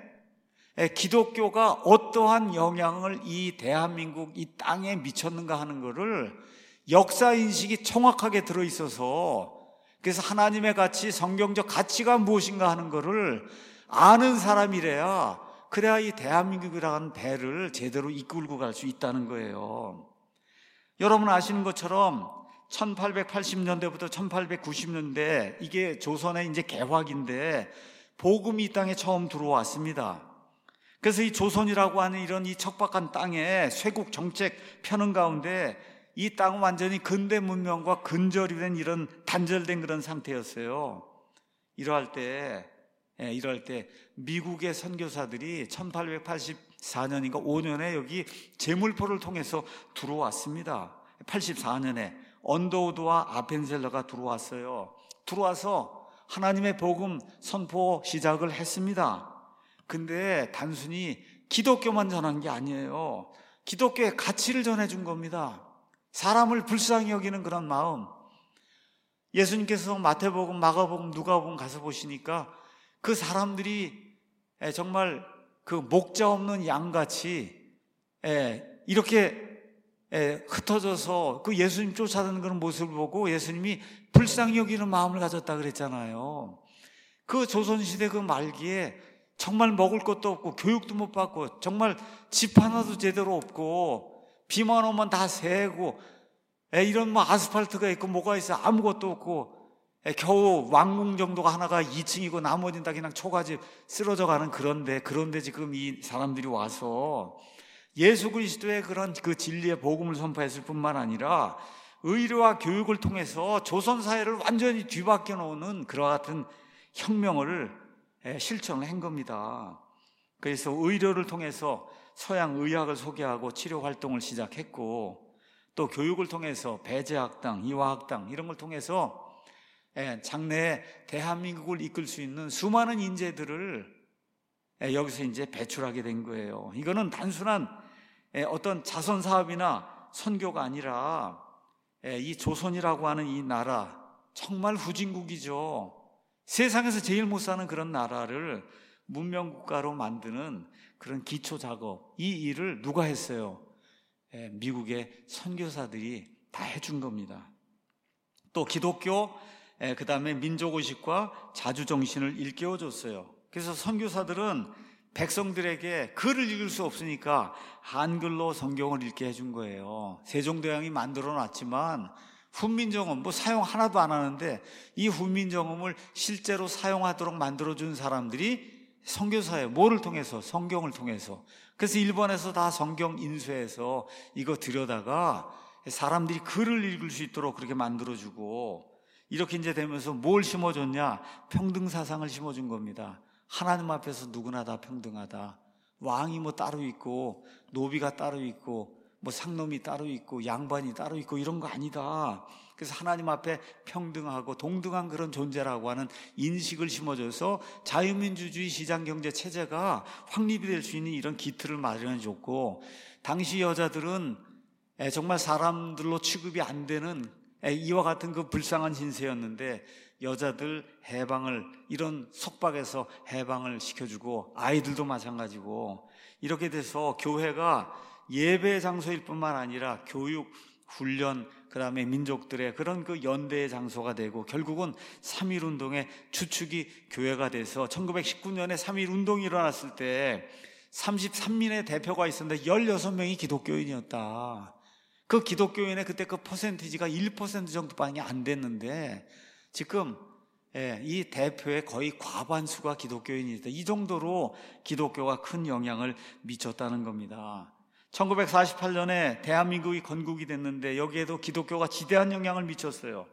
기독교가 어떠한 영향을 이 대한민국 이 땅에 미쳤는가 하는 것을 역사인식이 정확하게 들어있어서, 그래서 하나님의 가치, 성경적 가치가 무엇인가 하는 것을 아는 사람이래야 그래야 이 대한민국이라는 배를 제대로 이끌고 갈 수 있다는 거예요. 여러분 아시는 것처럼 천팔백팔십 년대부터 천팔백구십 년대, 이게 조선의 이제 개화기인데 복음이 이 땅에 처음 들어왔습니다. 그래서 이 조선이라고 하는 이런 이 척박한 땅에 쇄국 정책 펴는 가운데 이 땅은 완전히 근대 문명과 근절이 된 이런 단절된 그런 상태였어요. 이러할 때, 예, 이럴 때 미국의 선교사들이 천팔백팔십사 년인가 오 년에 여기 제물포를 통해서 들어왔습니다. 팔십사 년에 언더우드와 아펜셀러가 들어왔어요. 들어와서 하나님의 복음 선포 시작을 했습니다. 근데 단순히 기독교만 전한 게 아니에요. 기독교의 가치를 전해준 겁니다. 사람을 불쌍히 여기는 그런 마음. 예수님께서 마태복음, 마가복음, 누가복음 가서 보시니까 그 사람들이 정말 그 목자 없는 양같이 이렇게 흩어져서 그 예수님 쫓아다니는 그런 모습을 보고 예수님이 불쌍히 여기는 마음을 가졌다 그랬잖아요. 그 조선시대 그 말기에 정말 먹을 것도 없고 교육도 못 받고 정말 집 하나도 제대로 없고 비만 오면 다 새고 이런 뭐 아스팔트가 있고 뭐가 있어 아무것도 없고 겨우 왕궁 정도가 하나가 이 층이고 나머지는 다 그냥 초가집 쓰러져 가는 그런데 그런데 지금 이 사람들이 와서 예수 그리스도의 그런 그 진리의 복음을 선포했을 뿐만 아니라 의료와 교육을 통해서 조선 사회를 완전히 뒤바뀌어 놓는 그와 같은 혁명을 실천을 한 겁니다. 그래서 의료를 통해서 서양 의학을 소개하고 치료 활동을 시작했고, 또 교육을 통해서 배제학당, 이화학당 이런 걸 통해서 장래에 대한민국을 이끌 수 있는 수많은 인재들을 여기서 이제 배출하게 된 거예요. 이거는 단순한 어떤 자선 사업이나 선교가 아니라 이 조선이라고 하는 이 나라 정말 후진국이죠. 세상에서 제일 못 사는 그런 나라를 문명국가로 만드는 그런 기초 작업, 이 일을 누가 했어요? 미국의 선교사들이 다 해준 겁니다. 또 기독교, 그 다음에 민족의식과 자주정신을 일깨워줬어요. 그래서 선교사들은 백성들에게 글을 읽을 수 없으니까 한글로 성경을 읽게 해준 거예요. 세종대왕이 만들어 놨지만 훈민정음 뭐 사용 하나도 안 하는데 이 훈민정음을 실제로 사용하도록 만들어준 사람들이 선교사예요. 뭐를 통해서? 성경을 통해서. 그래서 일본에서 다 성경 인쇄해서 이거 들여다가 사람들이 글을 읽을 수 있도록 그렇게 만들어주고, 이렇게 이제 되면서 뭘 심어줬냐? 평등사상을 심어준 겁니다. 하나님 앞에서 누구나 다 평등하다. 왕이 뭐 따로 있고 노비가 따로 있고 뭐 상놈이 따로 있고 양반이 따로 있고 이런 거 아니다. 그래서 하나님 앞에 평등하고 동등한 그런 존재라고 하는 인식을 심어줘서 자유민주주의 시장경제 체제가 확립이 될 수 있는 이런 기틀을 마련해 줬고, 당시 여자들은 정말 사람들로 취급이 안 되는 이와 같은 그 불쌍한 신세였는데 여자들 해방을, 이런 속박에서 해방을 시켜주고, 아이들도 마찬가지고, 이렇게 돼서 교회가 예배 장소일 뿐만 아니라 교육, 훈련, 그 다음에 민족들의 그런 그 연대의 장소가 되고, 결국은 삼일 운동의 주축이 교회가 돼서 천구백십구 년에 삼일 운동이 일어났을 때 삼십삼 민의 대표가 있었는데 열여섯 명이 기독교인이었다. 그 기독교인의 그때 그 퍼센티지가 일 퍼센트 정도밖에 안 됐는데 지금 이 대표의 거의 과반수가 기독교인이다. 이 정도로 기독교가 큰 영향을 미쳤다는 겁니다. 천구백사십팔 년에 대한민국이 건국이 됐는데 여기에도 기독교가 지대한 영향을 미쳤어요.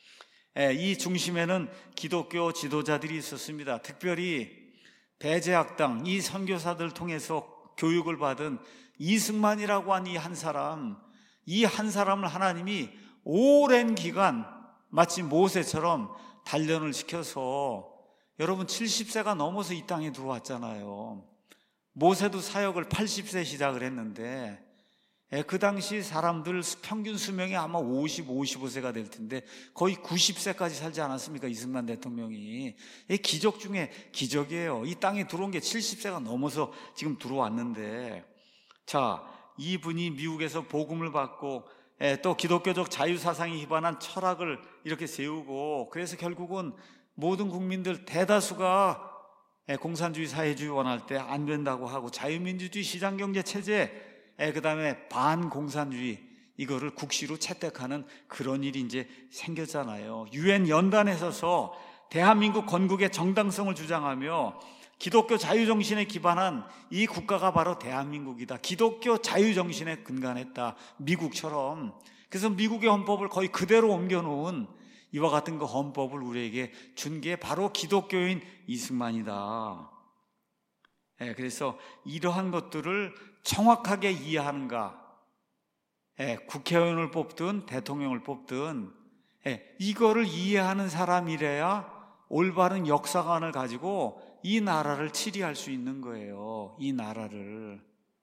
이 중심에는 기독교 지도자들이 있었습니다. 특별히 배제학당, 이 선교사들 통해서 교육을 받은 이승만이라고 하는 이 한 사람, 이 한 사람을 하나님이 오랜 기간 마치 모세처럼 단련을 시켜서, 여러분 칠십 세가 넘어서 이 땅에 들어왔잖아요. 모세도 사역을 팔십 세 시작을 했는데 그 당시 사람들 평균 수명이 아마 오십, 오십오 세가 될 텐데 거의 구십 세까지 살지 않았습니까? 이승만 대통령이. 기적 중에 기적이에요. 이 땅에 들어온 게 칠십 세가 넘어서 지금 들어왔는데, 자, 이분이 미국에서 복음을 받고 또 기독교적 자유사상에 기반한 철학을 이렇게 세우고, 그래서 결국은 모든 국민들 대다수가 공산주의 사회주의 원할 때 안 된다고 하고 자유민주주의 시장경제 체제, 그 다음에 반공산주의, 이거를 국시로 채택하는 그런 일이 이제 생겼잖아요. 유엔 연단에 서서 대한민국 건국의 정당성을 주장하며 기독교 자유정신에 기반한 이 국가가 바로 대한민국이다. 기독교 자유정신에 근간했다. 미국처럼. 그래서 미국의 헌법을 거의 그대로 옮겨놓은 이와 같은 그 헌법을 우리에게 준 게 바로 기독교인 이승만이다. 예, 그래서 이러한 것들을 정확하게 이해하는가, 예, 국회의원을 뽑든 대통령을 뽑든, 예, 이거를 이해하는 사람이래야 올바른 역사관을 가지고 이 나라를 치리할 수 있는 거예요. 이 나라를.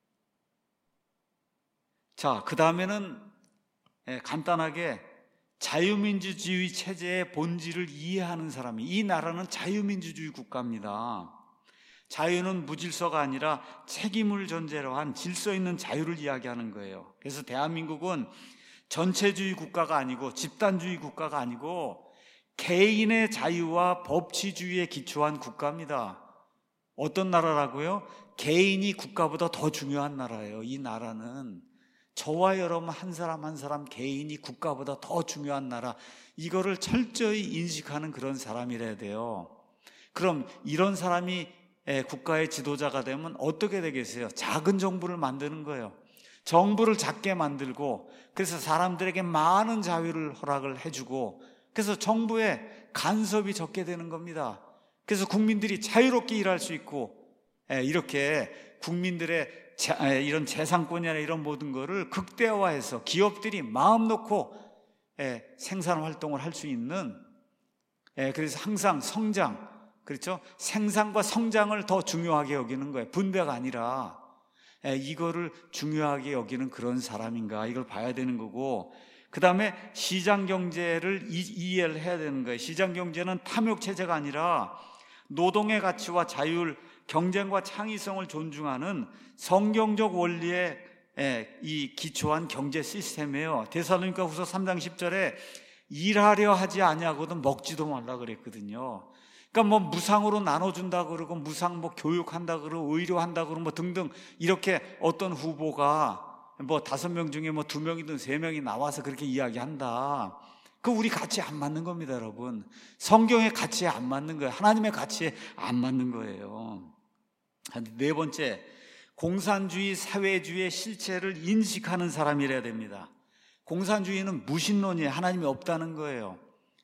자, 그 다음에는 예, 간단하게 자유민주주의 체제의 본질을 이해하는 사람이, 이 나라는 자유민주주의 국가입니다. 자유는 무질서가 아니라 책임을 전제로 한 질서 있는 자유를 이야기하는 거예요. 그래서 대한민국은 전체주의 국가가 아니고 집단주의 국가가 아니고 개인의 자유와 법치주의에 기초한 국가입니다. 어떤 나라라고요? 개인이 국가보다 더 중요한 나라예요. 이 나라는 저와 여러분 한 사람 한 사람 개인이 국가보다 더 중요한 나라, 이거를 철저히 인식하는 그런 사람이라야 돼요. 그럼 이런 사람이 국가의 지도자가 되면 어떻게 되겠어요? 작은 정부를 만드는 거예요. 정부를 작게 만들고, 그래서 사람들에게 많은 자유를 허락을 해주고, 그래서 정부에 간섭이 적게 되는 겁니다. 그래서 국민들이 자유롭게 일할 수 있고, 이렇게 국민들의 이런 재산권이나 이런 모든 거를 극대화해서 기업들이 마음 놓고 생산 활동을 할 수 있는, 그래서 항상 성장, 그렇죠? 생산과 성장을 더 중요하게 여기는 거예요. 분배가 아니라 이거를 중요하게 여기는 그런 사람인가, 이걸 봐야 되는 거고, 그 다음에 시장경제를 이해를 해야 되는 거예요. 시장경제는 탐욕체제가 아니라 노동의 가치와 자율, 경쟁과 창의성을 존중하는 성경적 원리에 이 기초한 경제 시스템이에요. 데살로니가 후서 삼 장 십 절에 일하려 하지 아니하고도 먹지도 말라 그랬거든요. 그러니까 뭐 무상으로 나눠준다 그러고, 무상 뭐 교육한다 그러고, 의료한다 그러고 뭐 등등, 이렇게 어떤 후보가 뭐 다섯 명 중에 뭐 두 명이든 세 명이 나와서 그렇게 이야기한다. 그 우리 가치에 안 맞는 겁니다, 여러분. 성경의 가치에 안 맞는 거예요. 하나님의 가치에 안 맞는 거예요. 네 번째, 공산주의 사회주의의 실체를 인식하는 사람이라야 됩니다. 공산주의는 무신론이에요. 하나님이 없다는 거예요.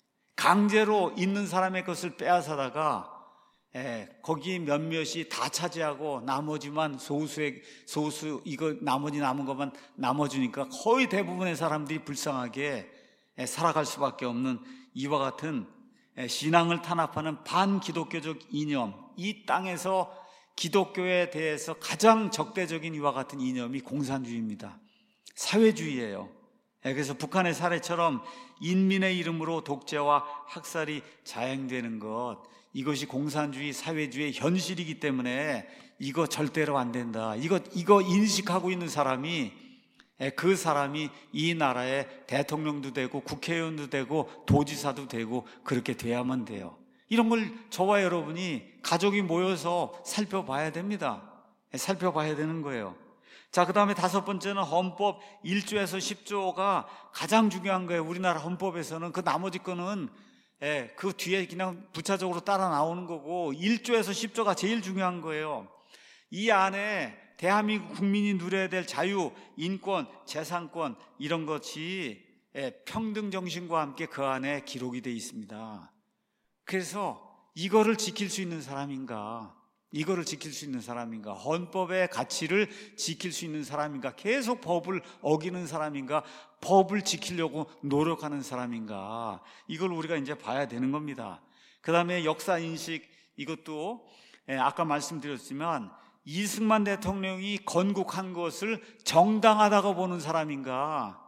강제로 있는 사람의 것을 빼앗아다가 예, 거기 몇몇이 다 차지하고 나머지만 소수의 소수, 이거 나머지 남은 것만 나눠주니까 거의 대부분의 사람들이 불쌍하게 예, 살아갈 수밖에 없는 이와 같은 예, 신앙을 탄압하는 반기독교적 이념, 이 땅에서 기독교에 대해서 가장 적대적인 이와 같은 이념이 공산주의입니다. 사회주의예요. 예, 그래서 북한의 사례처럼 인민의 이름으로 독재와 학살이 자행되는 것, 이것이 공산주의 사회주의의 현실이기 때문에 이거 절대로 안 된다. 이거 이거 인식하고 있는 사람이 그 사람이 이 나라의 대통령도 되고 국회의원도 되고 도지사도 되고 그렇게 돼야만 돼요. 이런 걸 저와 여러분이 가족이 모여서 살펴봐야 됩니다. 살펴봐야 되는 거예요. 자, 그 다음에 다섯 번째는 헌법 일 조에서 십 조가 가장 중요한 거예요. 우리나라 헌법에서는. 그 나머지 거는 예, 그 뒤에 그냥 부차적으로 따라 나오는 거고, 일 조에서 십 조가 제일 중요한 거예요. 이 안에 대한민국 국민이 누려야 될 자유, 인권, 재산권, 이런 것이 예, 평등 정신과 함께 그 안에 기록이 되어 있습니다. 그래서 이거를 지킬 수 있는 사람인가, 이거를 지킬 수 있는 사람인가, 헌법의 가치를 지킬 수 있는 사람인가, 계속 법을 어기는 사람인가, 법을 지키려고 노력하는 사람인가, 이걸 우리가 이제 봐야 되는 겁니다. 그 다음에 역사인식, 이것도 아까 말씀드렸지만 이승만 대통령이 건국한 것을 정당하다고 보는 사람인가,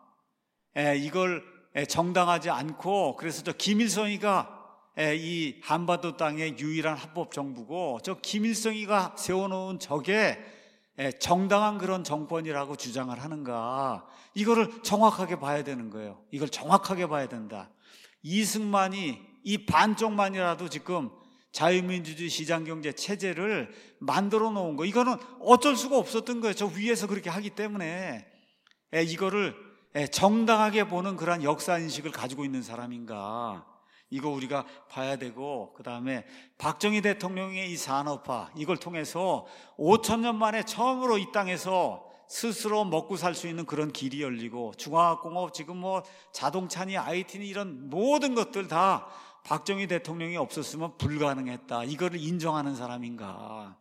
이걸 정당하지 않고, 그래서 저 김일성이가 이 한반도 땅의 유일한 합법 정부고, 저 김일성이가 세워놓은 저게 정당한 그런 정권이라고 주장을 하는가, 이거를 정확하게 봐야 되는 거예요. 이걸 정확하게 봐야 된다. 이승만이 이 반쪽만이라도 지금 자유민주주의 시장경제 체제를 만들어 놓은 거, 이거는 어쩔 수가 없었던 거예요. 저 위에서 그렇게 하기 때문에. 이거를 정당하게 보는 그러한 역사인식을 가지고 있는 사람인가, 이거 우리가 봐야 되고, 그 다음에 박정희 대통령의 이 산업화, 이걸 통해서 오천 년 만에 처음으로 이 땅에서 스스로 먹고 살 수 있는 그런 길이 열리고, 중화학공업, 지금 뭐 자동차니 아이티니 이런 모든 것들 다 박정희 대통령이 없었으면 불가능했다. 이거를 인정하는 사람인가,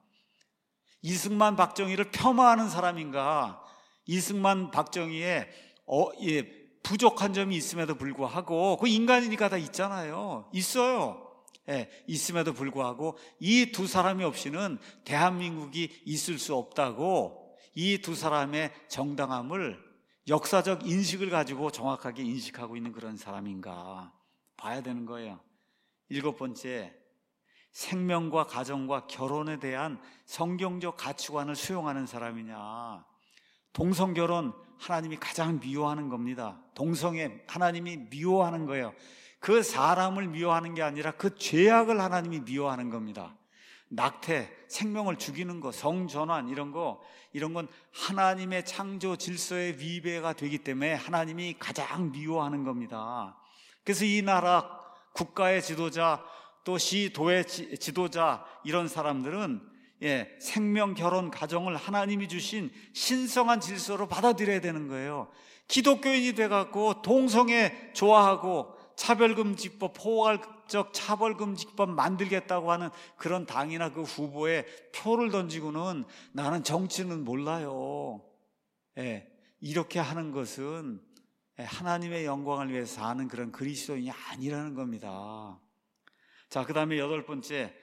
이승만 박정희를 폄하하는 사람인가, 이승만 박정희의 어, 예, 부족한 점이 있음에도 불구하고, 그 인간이니까 다 있잖아요. 있어요. 예, 있음에도 불구하고 이 두 사람이 없이는 대한민국이 있을 수 없다고, 이 두 사람의 정당함을 역사적 인식을 가지고 정확하게 인식하고 있는 그런 사람인가 봐야 되는 거예요. 일곱 번째, 생명과 가정과 결혼에 대한 성경적 가치관을 수용하는 사람이냐. 동성결혼 하나님이 가장 미워하는 겁니다. 동성애 하나님이 미워하는 거예요. 그 사람을 미워하는 게 아니라 그 죄악을 하나님이 미워하는 겁니다. 낙태, 생명을 죽이는 거, 성전환 이런 거, 이런 건 하나님의 창조 질서의 위배가 되기 때문에 하나님이 가장 미워하는 겁니다. 그래서 이 나라 국가의 지도자, 또 시, 도의 지도자, 이런 사람들은 예, 생명, 결혼, 가정을 하나님이 주신 신성한 질서로 받아들여야 되는 거예요. 기독교인이 돼갖고 동성애 좋아하고 차별금지법, 포괄적 차별금지법 만들겠다고 하는 그런 당이나 그 후보에 표를 던지고는 나는 정치는 몰라요. 예, 이렇게 하는 것은 하나님의 영광을 위해서 사는 그런 그리스도인이 아니라는 겁니다. 자, 그 다음에 여덟 번째,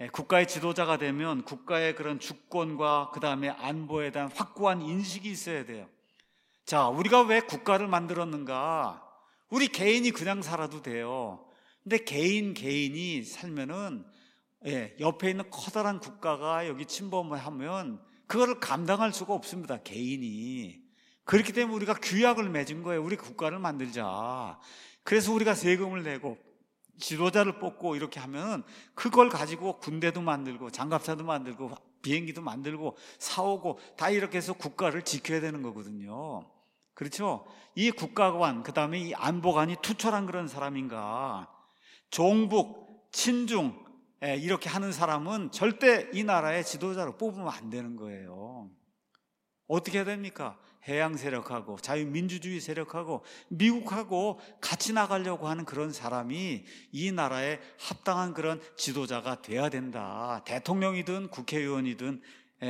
국가의 지도자가 되면 국가의 그런 주권과 그 다음에 안보에 대한 확고한 인식이 있어야 돼요. 자, 우리가 왜 국가를 만들었는가? 우리 개인이 그냥 살아도 돼요. 근데 개인 개인이 살면은 예, 옆에 있는 커다란 국가가 여기 침범을 하면 그거를 감당할 수가 없습니다. 개인이. 그렇기 때문에 우리가 규약을 맺은 거예요. 우리 국가를 만들자. 그래서 우리가 세금을 내고 지도자를 뽑고 이렇게 하면 그걸 가지고 군대도 만들고 장갑차도 만들고 비행기도 만들고 사오고 다 이렇게 해서 국가를 지켜야 되는 거거든요. 그렇죠? 이 국가관, 그 다음에 이 안보관이 투철한 그런 사람인가? 종북, 친중 이렇게 하는 사람은 절대 이 나라의 지도자로 뽑으면 안 되는 거예요. 어떻게 해야 됩니까? 해양 세력하고 자유민주주의 세력하고 미국하고 같이 나가려고 하는 그런 사람이 이 나라에 합당한 그런 지도자가 돼야 된다. 대통령이든 국회의원이든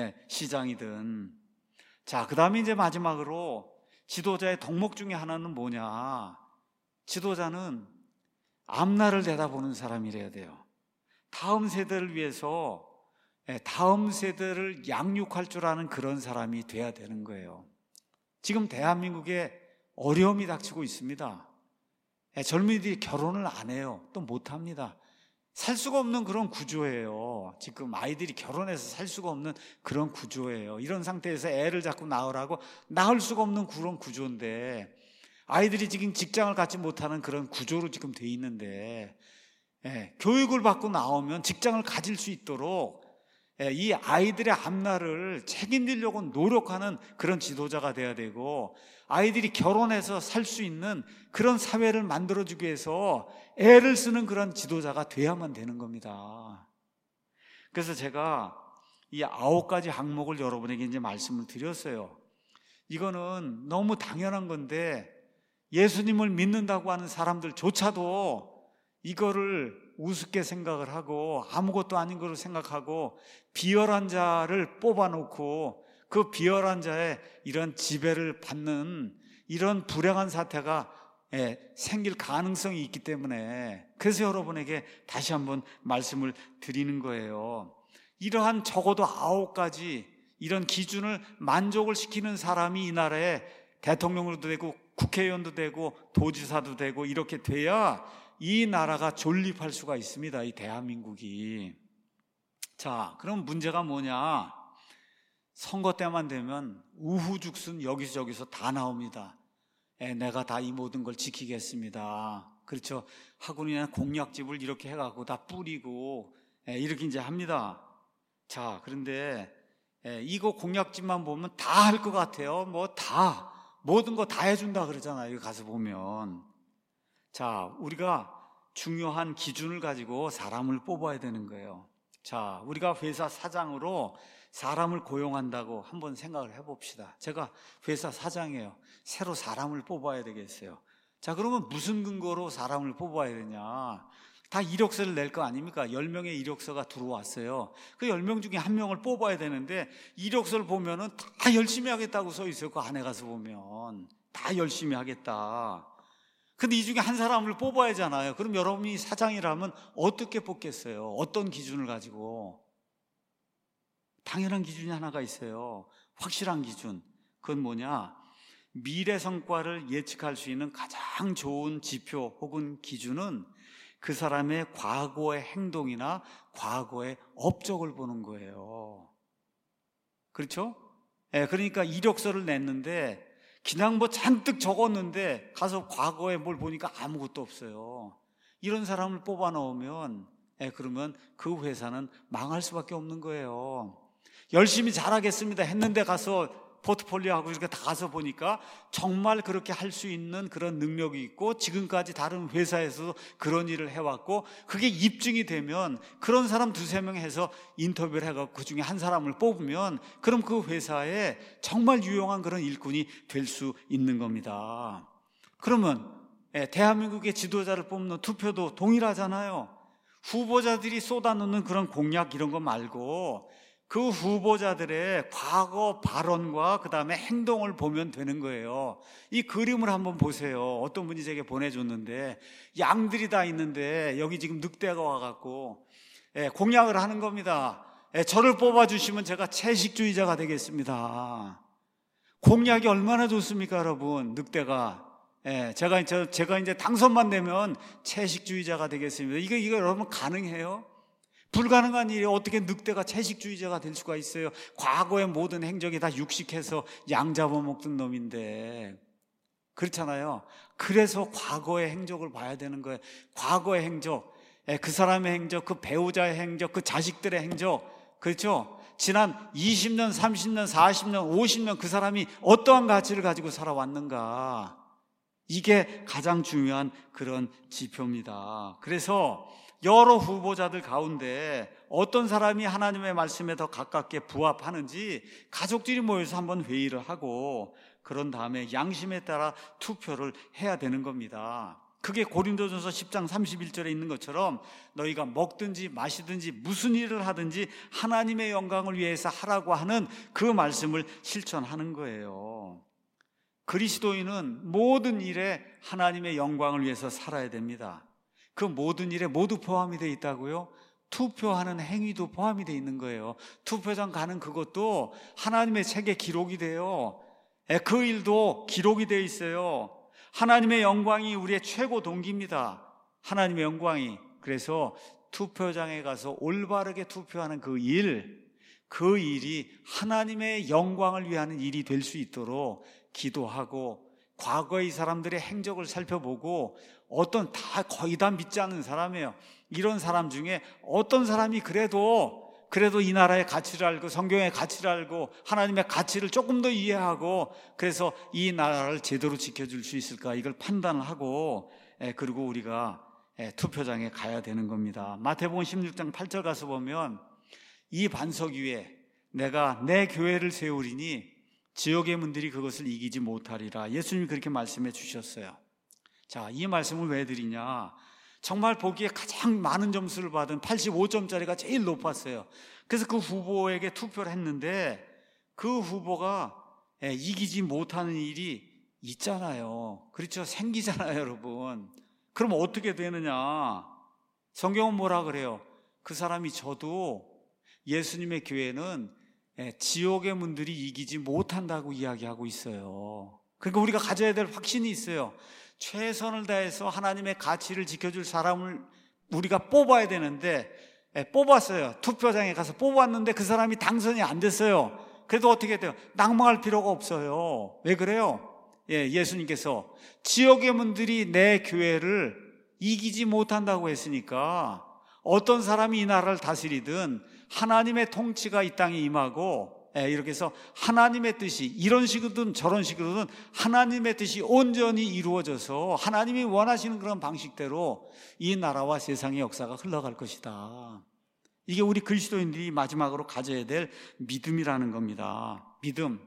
시장이든. 자, 그 다음에 이제 마지막으로 지도자의 덕목 중에 하나는 뭐냐? 지도자는 앞날을 내다보는 사람이래야 돼요. 다음 세대를 위해서 다음 세대를 양육할 줄 아는 그런 사람이 돼야 되는 거예요. 지금 대한민국에 어려움이 닥치고 있습니다. 젊은이들이 결혼을 안 해요. 또 못합니다. 살 수가 없는 그런 구조예요. 지금 아이들이 결혼해서 살 수가 없는 그런 구조예요. 이런 상태에서 애를 자꾸 낳으라고 낳을 수가 없는 그런 구조인데 아이들이 지금 직장을 갖지 못하는 그런 구조로 지금 돼 있는데 예, 교육을 받고 나오면 직장을 가질 수 있도록 예, 이 아이들의 앞날을 책임지려고 노력하는 그런 지도자가 돼야 되고 아이들이 결혼해서 살 수 있는 그런 사회를 만들어주기 위해서 애를 쓰는 그런 지도자가 돼야만 되는 겁니다. 그래서 제가 이 아홉 가지 항목을 여러분에게 이제 말씀을 드렸어요. 이거는 너무 당연한 건데 예수님을 믿는다고 하는 사람들조차도 이거를 우습게 생각을 하고 아무것도 아닌 거로 생각하고 비열한 자를 뽑아놓고 그 비열한 자의 이런 지배를 받는 이런 불행한 사태가 생길 가능성이 있기 때문에 그래서 여러분에게 다시 한번 말씀을 드리는 거예요. 이러한 적어도 아홉 가지 이런 기준을 만족을 시키는 사람이 이 나라에 대통령도 되고 국회의원도 되고 도지사도 되고 이렇게 돼야 이 나라가 존립할 수가 있습니다. 이 대한민국이. 자, 그럼 문제가 뭐냐? 선거 때만 되면 우후죽순 여기저기서 다 나옵니다. 에, 내가 다 이 모든 걸 지키겠습니다. 그렇죠? 하고는 공약집을 이렇게 해갖고 다 뿌리고 에, 이렇게 이제 합니다. 자, 그런데 에, 이거 공약집만 보면 다 할 것 같아요. 뭐 다 모든 거 다 해준다 그러잖아요. 여기 가서 보면. 자, 우리가 중요한 기준을 가지고 사람을 뽑아야 되는 거예요. 자, 우리가 회사 사장으로 사람을 고용한다고 한번 생각을 해봅시다. 제가 회사 사장이에요. 새로 사람을 뽑아야 되겠어요. 자, 그러면 무슨 근거로 사람을 뽑아야 되냐? 다 이력서를 낼 거 아닙니까? 열 명의 이력서가 들어왔어요. 그 열 명 중에 한 명을 뽑아야 되는데 이력서를 보면은 다 열심히 하겠다고 써 있어요. 그 안에 가서 보면 다 열심히 하겠다. 근데 이 중에 한 사람을 뽑아야 하잖아요. 그럼 여러분이 사장이라면 어떻게 뽑겠어요? 어떤 기준을 가지고? 당연한 기준이 하나가 있어요. 확실한 기준. 그건 뭐냐? 미래 성과를 예측할 수 있는 가장 좋은 지표 혹은 기준은 그 사람의 과거의 행동이나 과거의 업적을 보는 거예요. 그렇죠? 네, 그러니까 이력서를 냈는데 그냥 뭐 잔뜩 적었는데 가서 과거에 뭘 보니까 아무것도 없어요. 이런 사람을 뽑아 넣으면 네, 그러면 그 회사는 망할 수밖에 없는 거예요. 열심히 잘하겠습니다 했는데 가서 포트폴리오하고 이렇게 다 가서 보니까 정말 그렇게 할 수 있는 그런 능력이 있고 지금까지 다른 회사에서도 그런 일을 해왔고 그게 입증이 되면 그런 사람 두세 명 해서 인터뷰를 해갖고 그 중에 한 사람을 뽑으면 그럼 그 회사에 정말 유용한 그런 일꾼이 될 수 있는 겁니다. 그러면 대한민국의 지도자를 뽑는 투표도 동일하잖아요. 후보자들이 쏟아놓는 그런 공약 이런 거 말고 그 후보자들의 과거 발언과 그 다음에 행동을 보면 되는 거예요. 이 그림을 한번 보세요. 어떤 분이 제게 보내줬는데 양들이 다 있는데 여기 지금 늑대가 와갖고 예, 공약을 하는 겁니다. 예, 저를 뽑아주시면 제가 채식주의자가 되겠습니다. 공약이 얼마나 좋습니까, 여러분? 늑대가. 예, 제가, 이제, 제가 이제 당선만 되면 채식주의자가 되겠습니다. 이거, 이거 여러분 가능해요? 불가능한 일이 어떻게 늑대가 채식주의자가 될 수가 있어요? 과거의 모든 행적이 다 육식해서 양 잡아먹던 놈인데. 그렇잖아요. 그래서 과거의 행적을 봐야 되는 거예요. 과거의 행적, 그 사람의 행적, 그 배우자의 행적, 그 자식들의 행적, 그렇죠? 지난 이십 년, 삼십 년, 사십 년, 오십 년 그 사람이 어떠한 가치를 가지고 살아왔는가, 이게 가장 중요한 그런 지표입니다. 그래서 여러 후보자들 가운데 어떤 사람이 하나님의 말씀에 더 가깝게 부합하는지 가족들이 모여서 한번 회의를 하고, 그런 다음에 양심에 따라 투표를 해야 되는 겁니다. 그게 고린도전서 십 장 삼십일 절에 있는 것처럼 너희가 먹든지 마시든지 무슨 일을 하든지 하나님의 영광을 위해서 하라고 하는 그 말씀을 실천하는 거예요. 그리스도인은 모든 일에 하나님의 영광을 위해서 살아야 됩니다. 그 모든 일에 모두 포함이 되어 있다고요? 투표하는 행위도 포함이 되어 있는 거예요. 투표장 가는 그것도 하나님의 책에 기록이 돼요. 그 일도 기록이 되어 있어요. 하나님의 영광이 우리의 최고 동기입니다. 하나님의 영광이. 그래서 투표장에 가서 올바르게 투표하는 그 일, 그 일이 하나님의 영광을 위하는 일이 될 수 있도록 기도하고, 과거의 사람들의 행적을 살펴보고, 어떤 다 거의 다 믿지 않는 사람이에요. 이런 사람 중에 어떤 사람이 그래도 그래도 이 나라의 가치를 알고 성경의 가치를 알고 하나님의 가치를 조금 더 이해하고, 그래서 이 나라를 제대로 지켜줄 수 있을까, 이걸 판단을 하고, 그리고 우리가 투표장에 가야 되는 겁니다. 마태복음 십육 장 팔 절 가서 보면, 이 반석 위에 내가 내 교회를 세우리니 지옥의 문들이 그것을 이기지 못하리라. 예수님이 그렇게 말씀해 주셨어요. 자, 이 말씀을 왜 드리냐? 정말 보기에 가장 많은 점수를 받은 팔십오 점짜리가 제일 높았어요. 그래서 그 후보에게 투표를 했는데, 그 후보가 이기지 못하는 일이 있잖아요. 그렇죠? 생기잖아요, 여러분. 그럼 어떻게 되느냐? 성경은 뭐라 그래요? 그 사람이 저도 예수님의 교회는 지옥의 문들이 이기지 못한다고 이야기하고 있어요. 그러니까 우리가 가져야 될 확신이 있어요. 최선을 다해서 하나님의 가치를 지켜줄 사람을 우리가 뽑아야 되는데, 뽑았어요. 투표장에 가서 뽑았는데 그 사람이 당선이 안 됐어요. 그래도 어떻게 돼요? 낙망할 필요가 없어요. 왜 그래요? 예, 예수님께서 지옥의 문들이 내 교회를 이기지 못한다고 했으니까, 어떤 사람이 이 나라를 다스리든 하나님의 통치가 이 땅에 임하고, 이렇게 해서 하나님의 뜻이 이런 식으로든 저런 식으로든 하나님의 뜻이 온전히 이루어져서 하나님이 원하시는 그런 방식대로 이 나라와 세상의 역사가 흘러갈 것이다. 이게 우리 그리스도인들이 마지막으로 가져야 될 믿음이라는 겁니다. 믿음.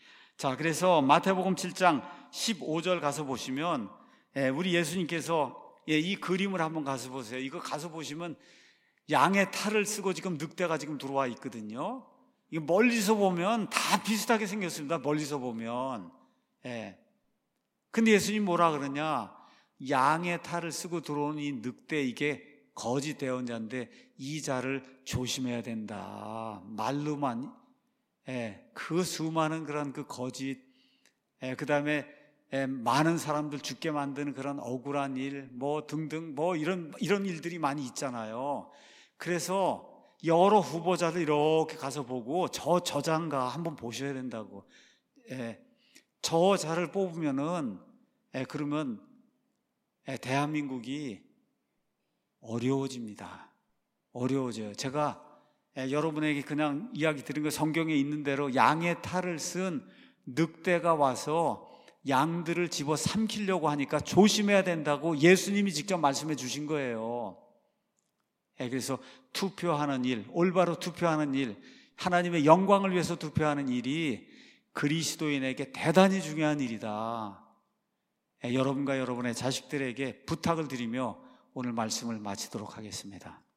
자, 그래서 마태복음 칠 장 십오 절 가서 보시면, 우리 예수님께서 이 그림을 한번 가서 보세요. 이거 가서 보시면 양의 탈을 쓰고 지금 늑대가 지금 들어와 있거든요. 이거 멀리서 보면 다 비슷하게 생겼습니다. 멀리서 보면. 예. 근데 예수님 뭐라 그러냐? 양의 탈을 쓰고 들어온 이 늑대, 이게 거짓 대언자인데 이 자를 조심해야 된다. 말로만, 예, 그 수많은 그런 그 거짓, 예, 그 다음에 예, 많은 사람들 죽게 만드는 그런 억울한 일, 뭐 등등, 뭐 이런 이런 일들이 많이 있잖아요. 그래서 여러 후보자를 이렇게 가서 보고 저 저자인가 한번 보셔야 된다고. 예, 저 자를 뽑으면은, 예, 그러면 예, 대한민국이 어려워집니다. 어려워져요. 제가 예, 여러분에게 그냥 이야기 드린 거, 성경에 있는 대로 양의 탈을 쓴 늑대가 와서 양들을 집어 삼키려고 하니까 조심해야 된다고 예수님이 직접 말씀해 주신 거예요. 예, 그래서 투표하는 일, 올바로 투표하는 일, 하나님의 영광을 위해서 투표하는 일이 그리스도인에게 대단히 중요한 일이다. 예, 여러분과 여러분의 자식들에게 부탁을 드리며 오늘 말씀을 마치도록 하겠습니다.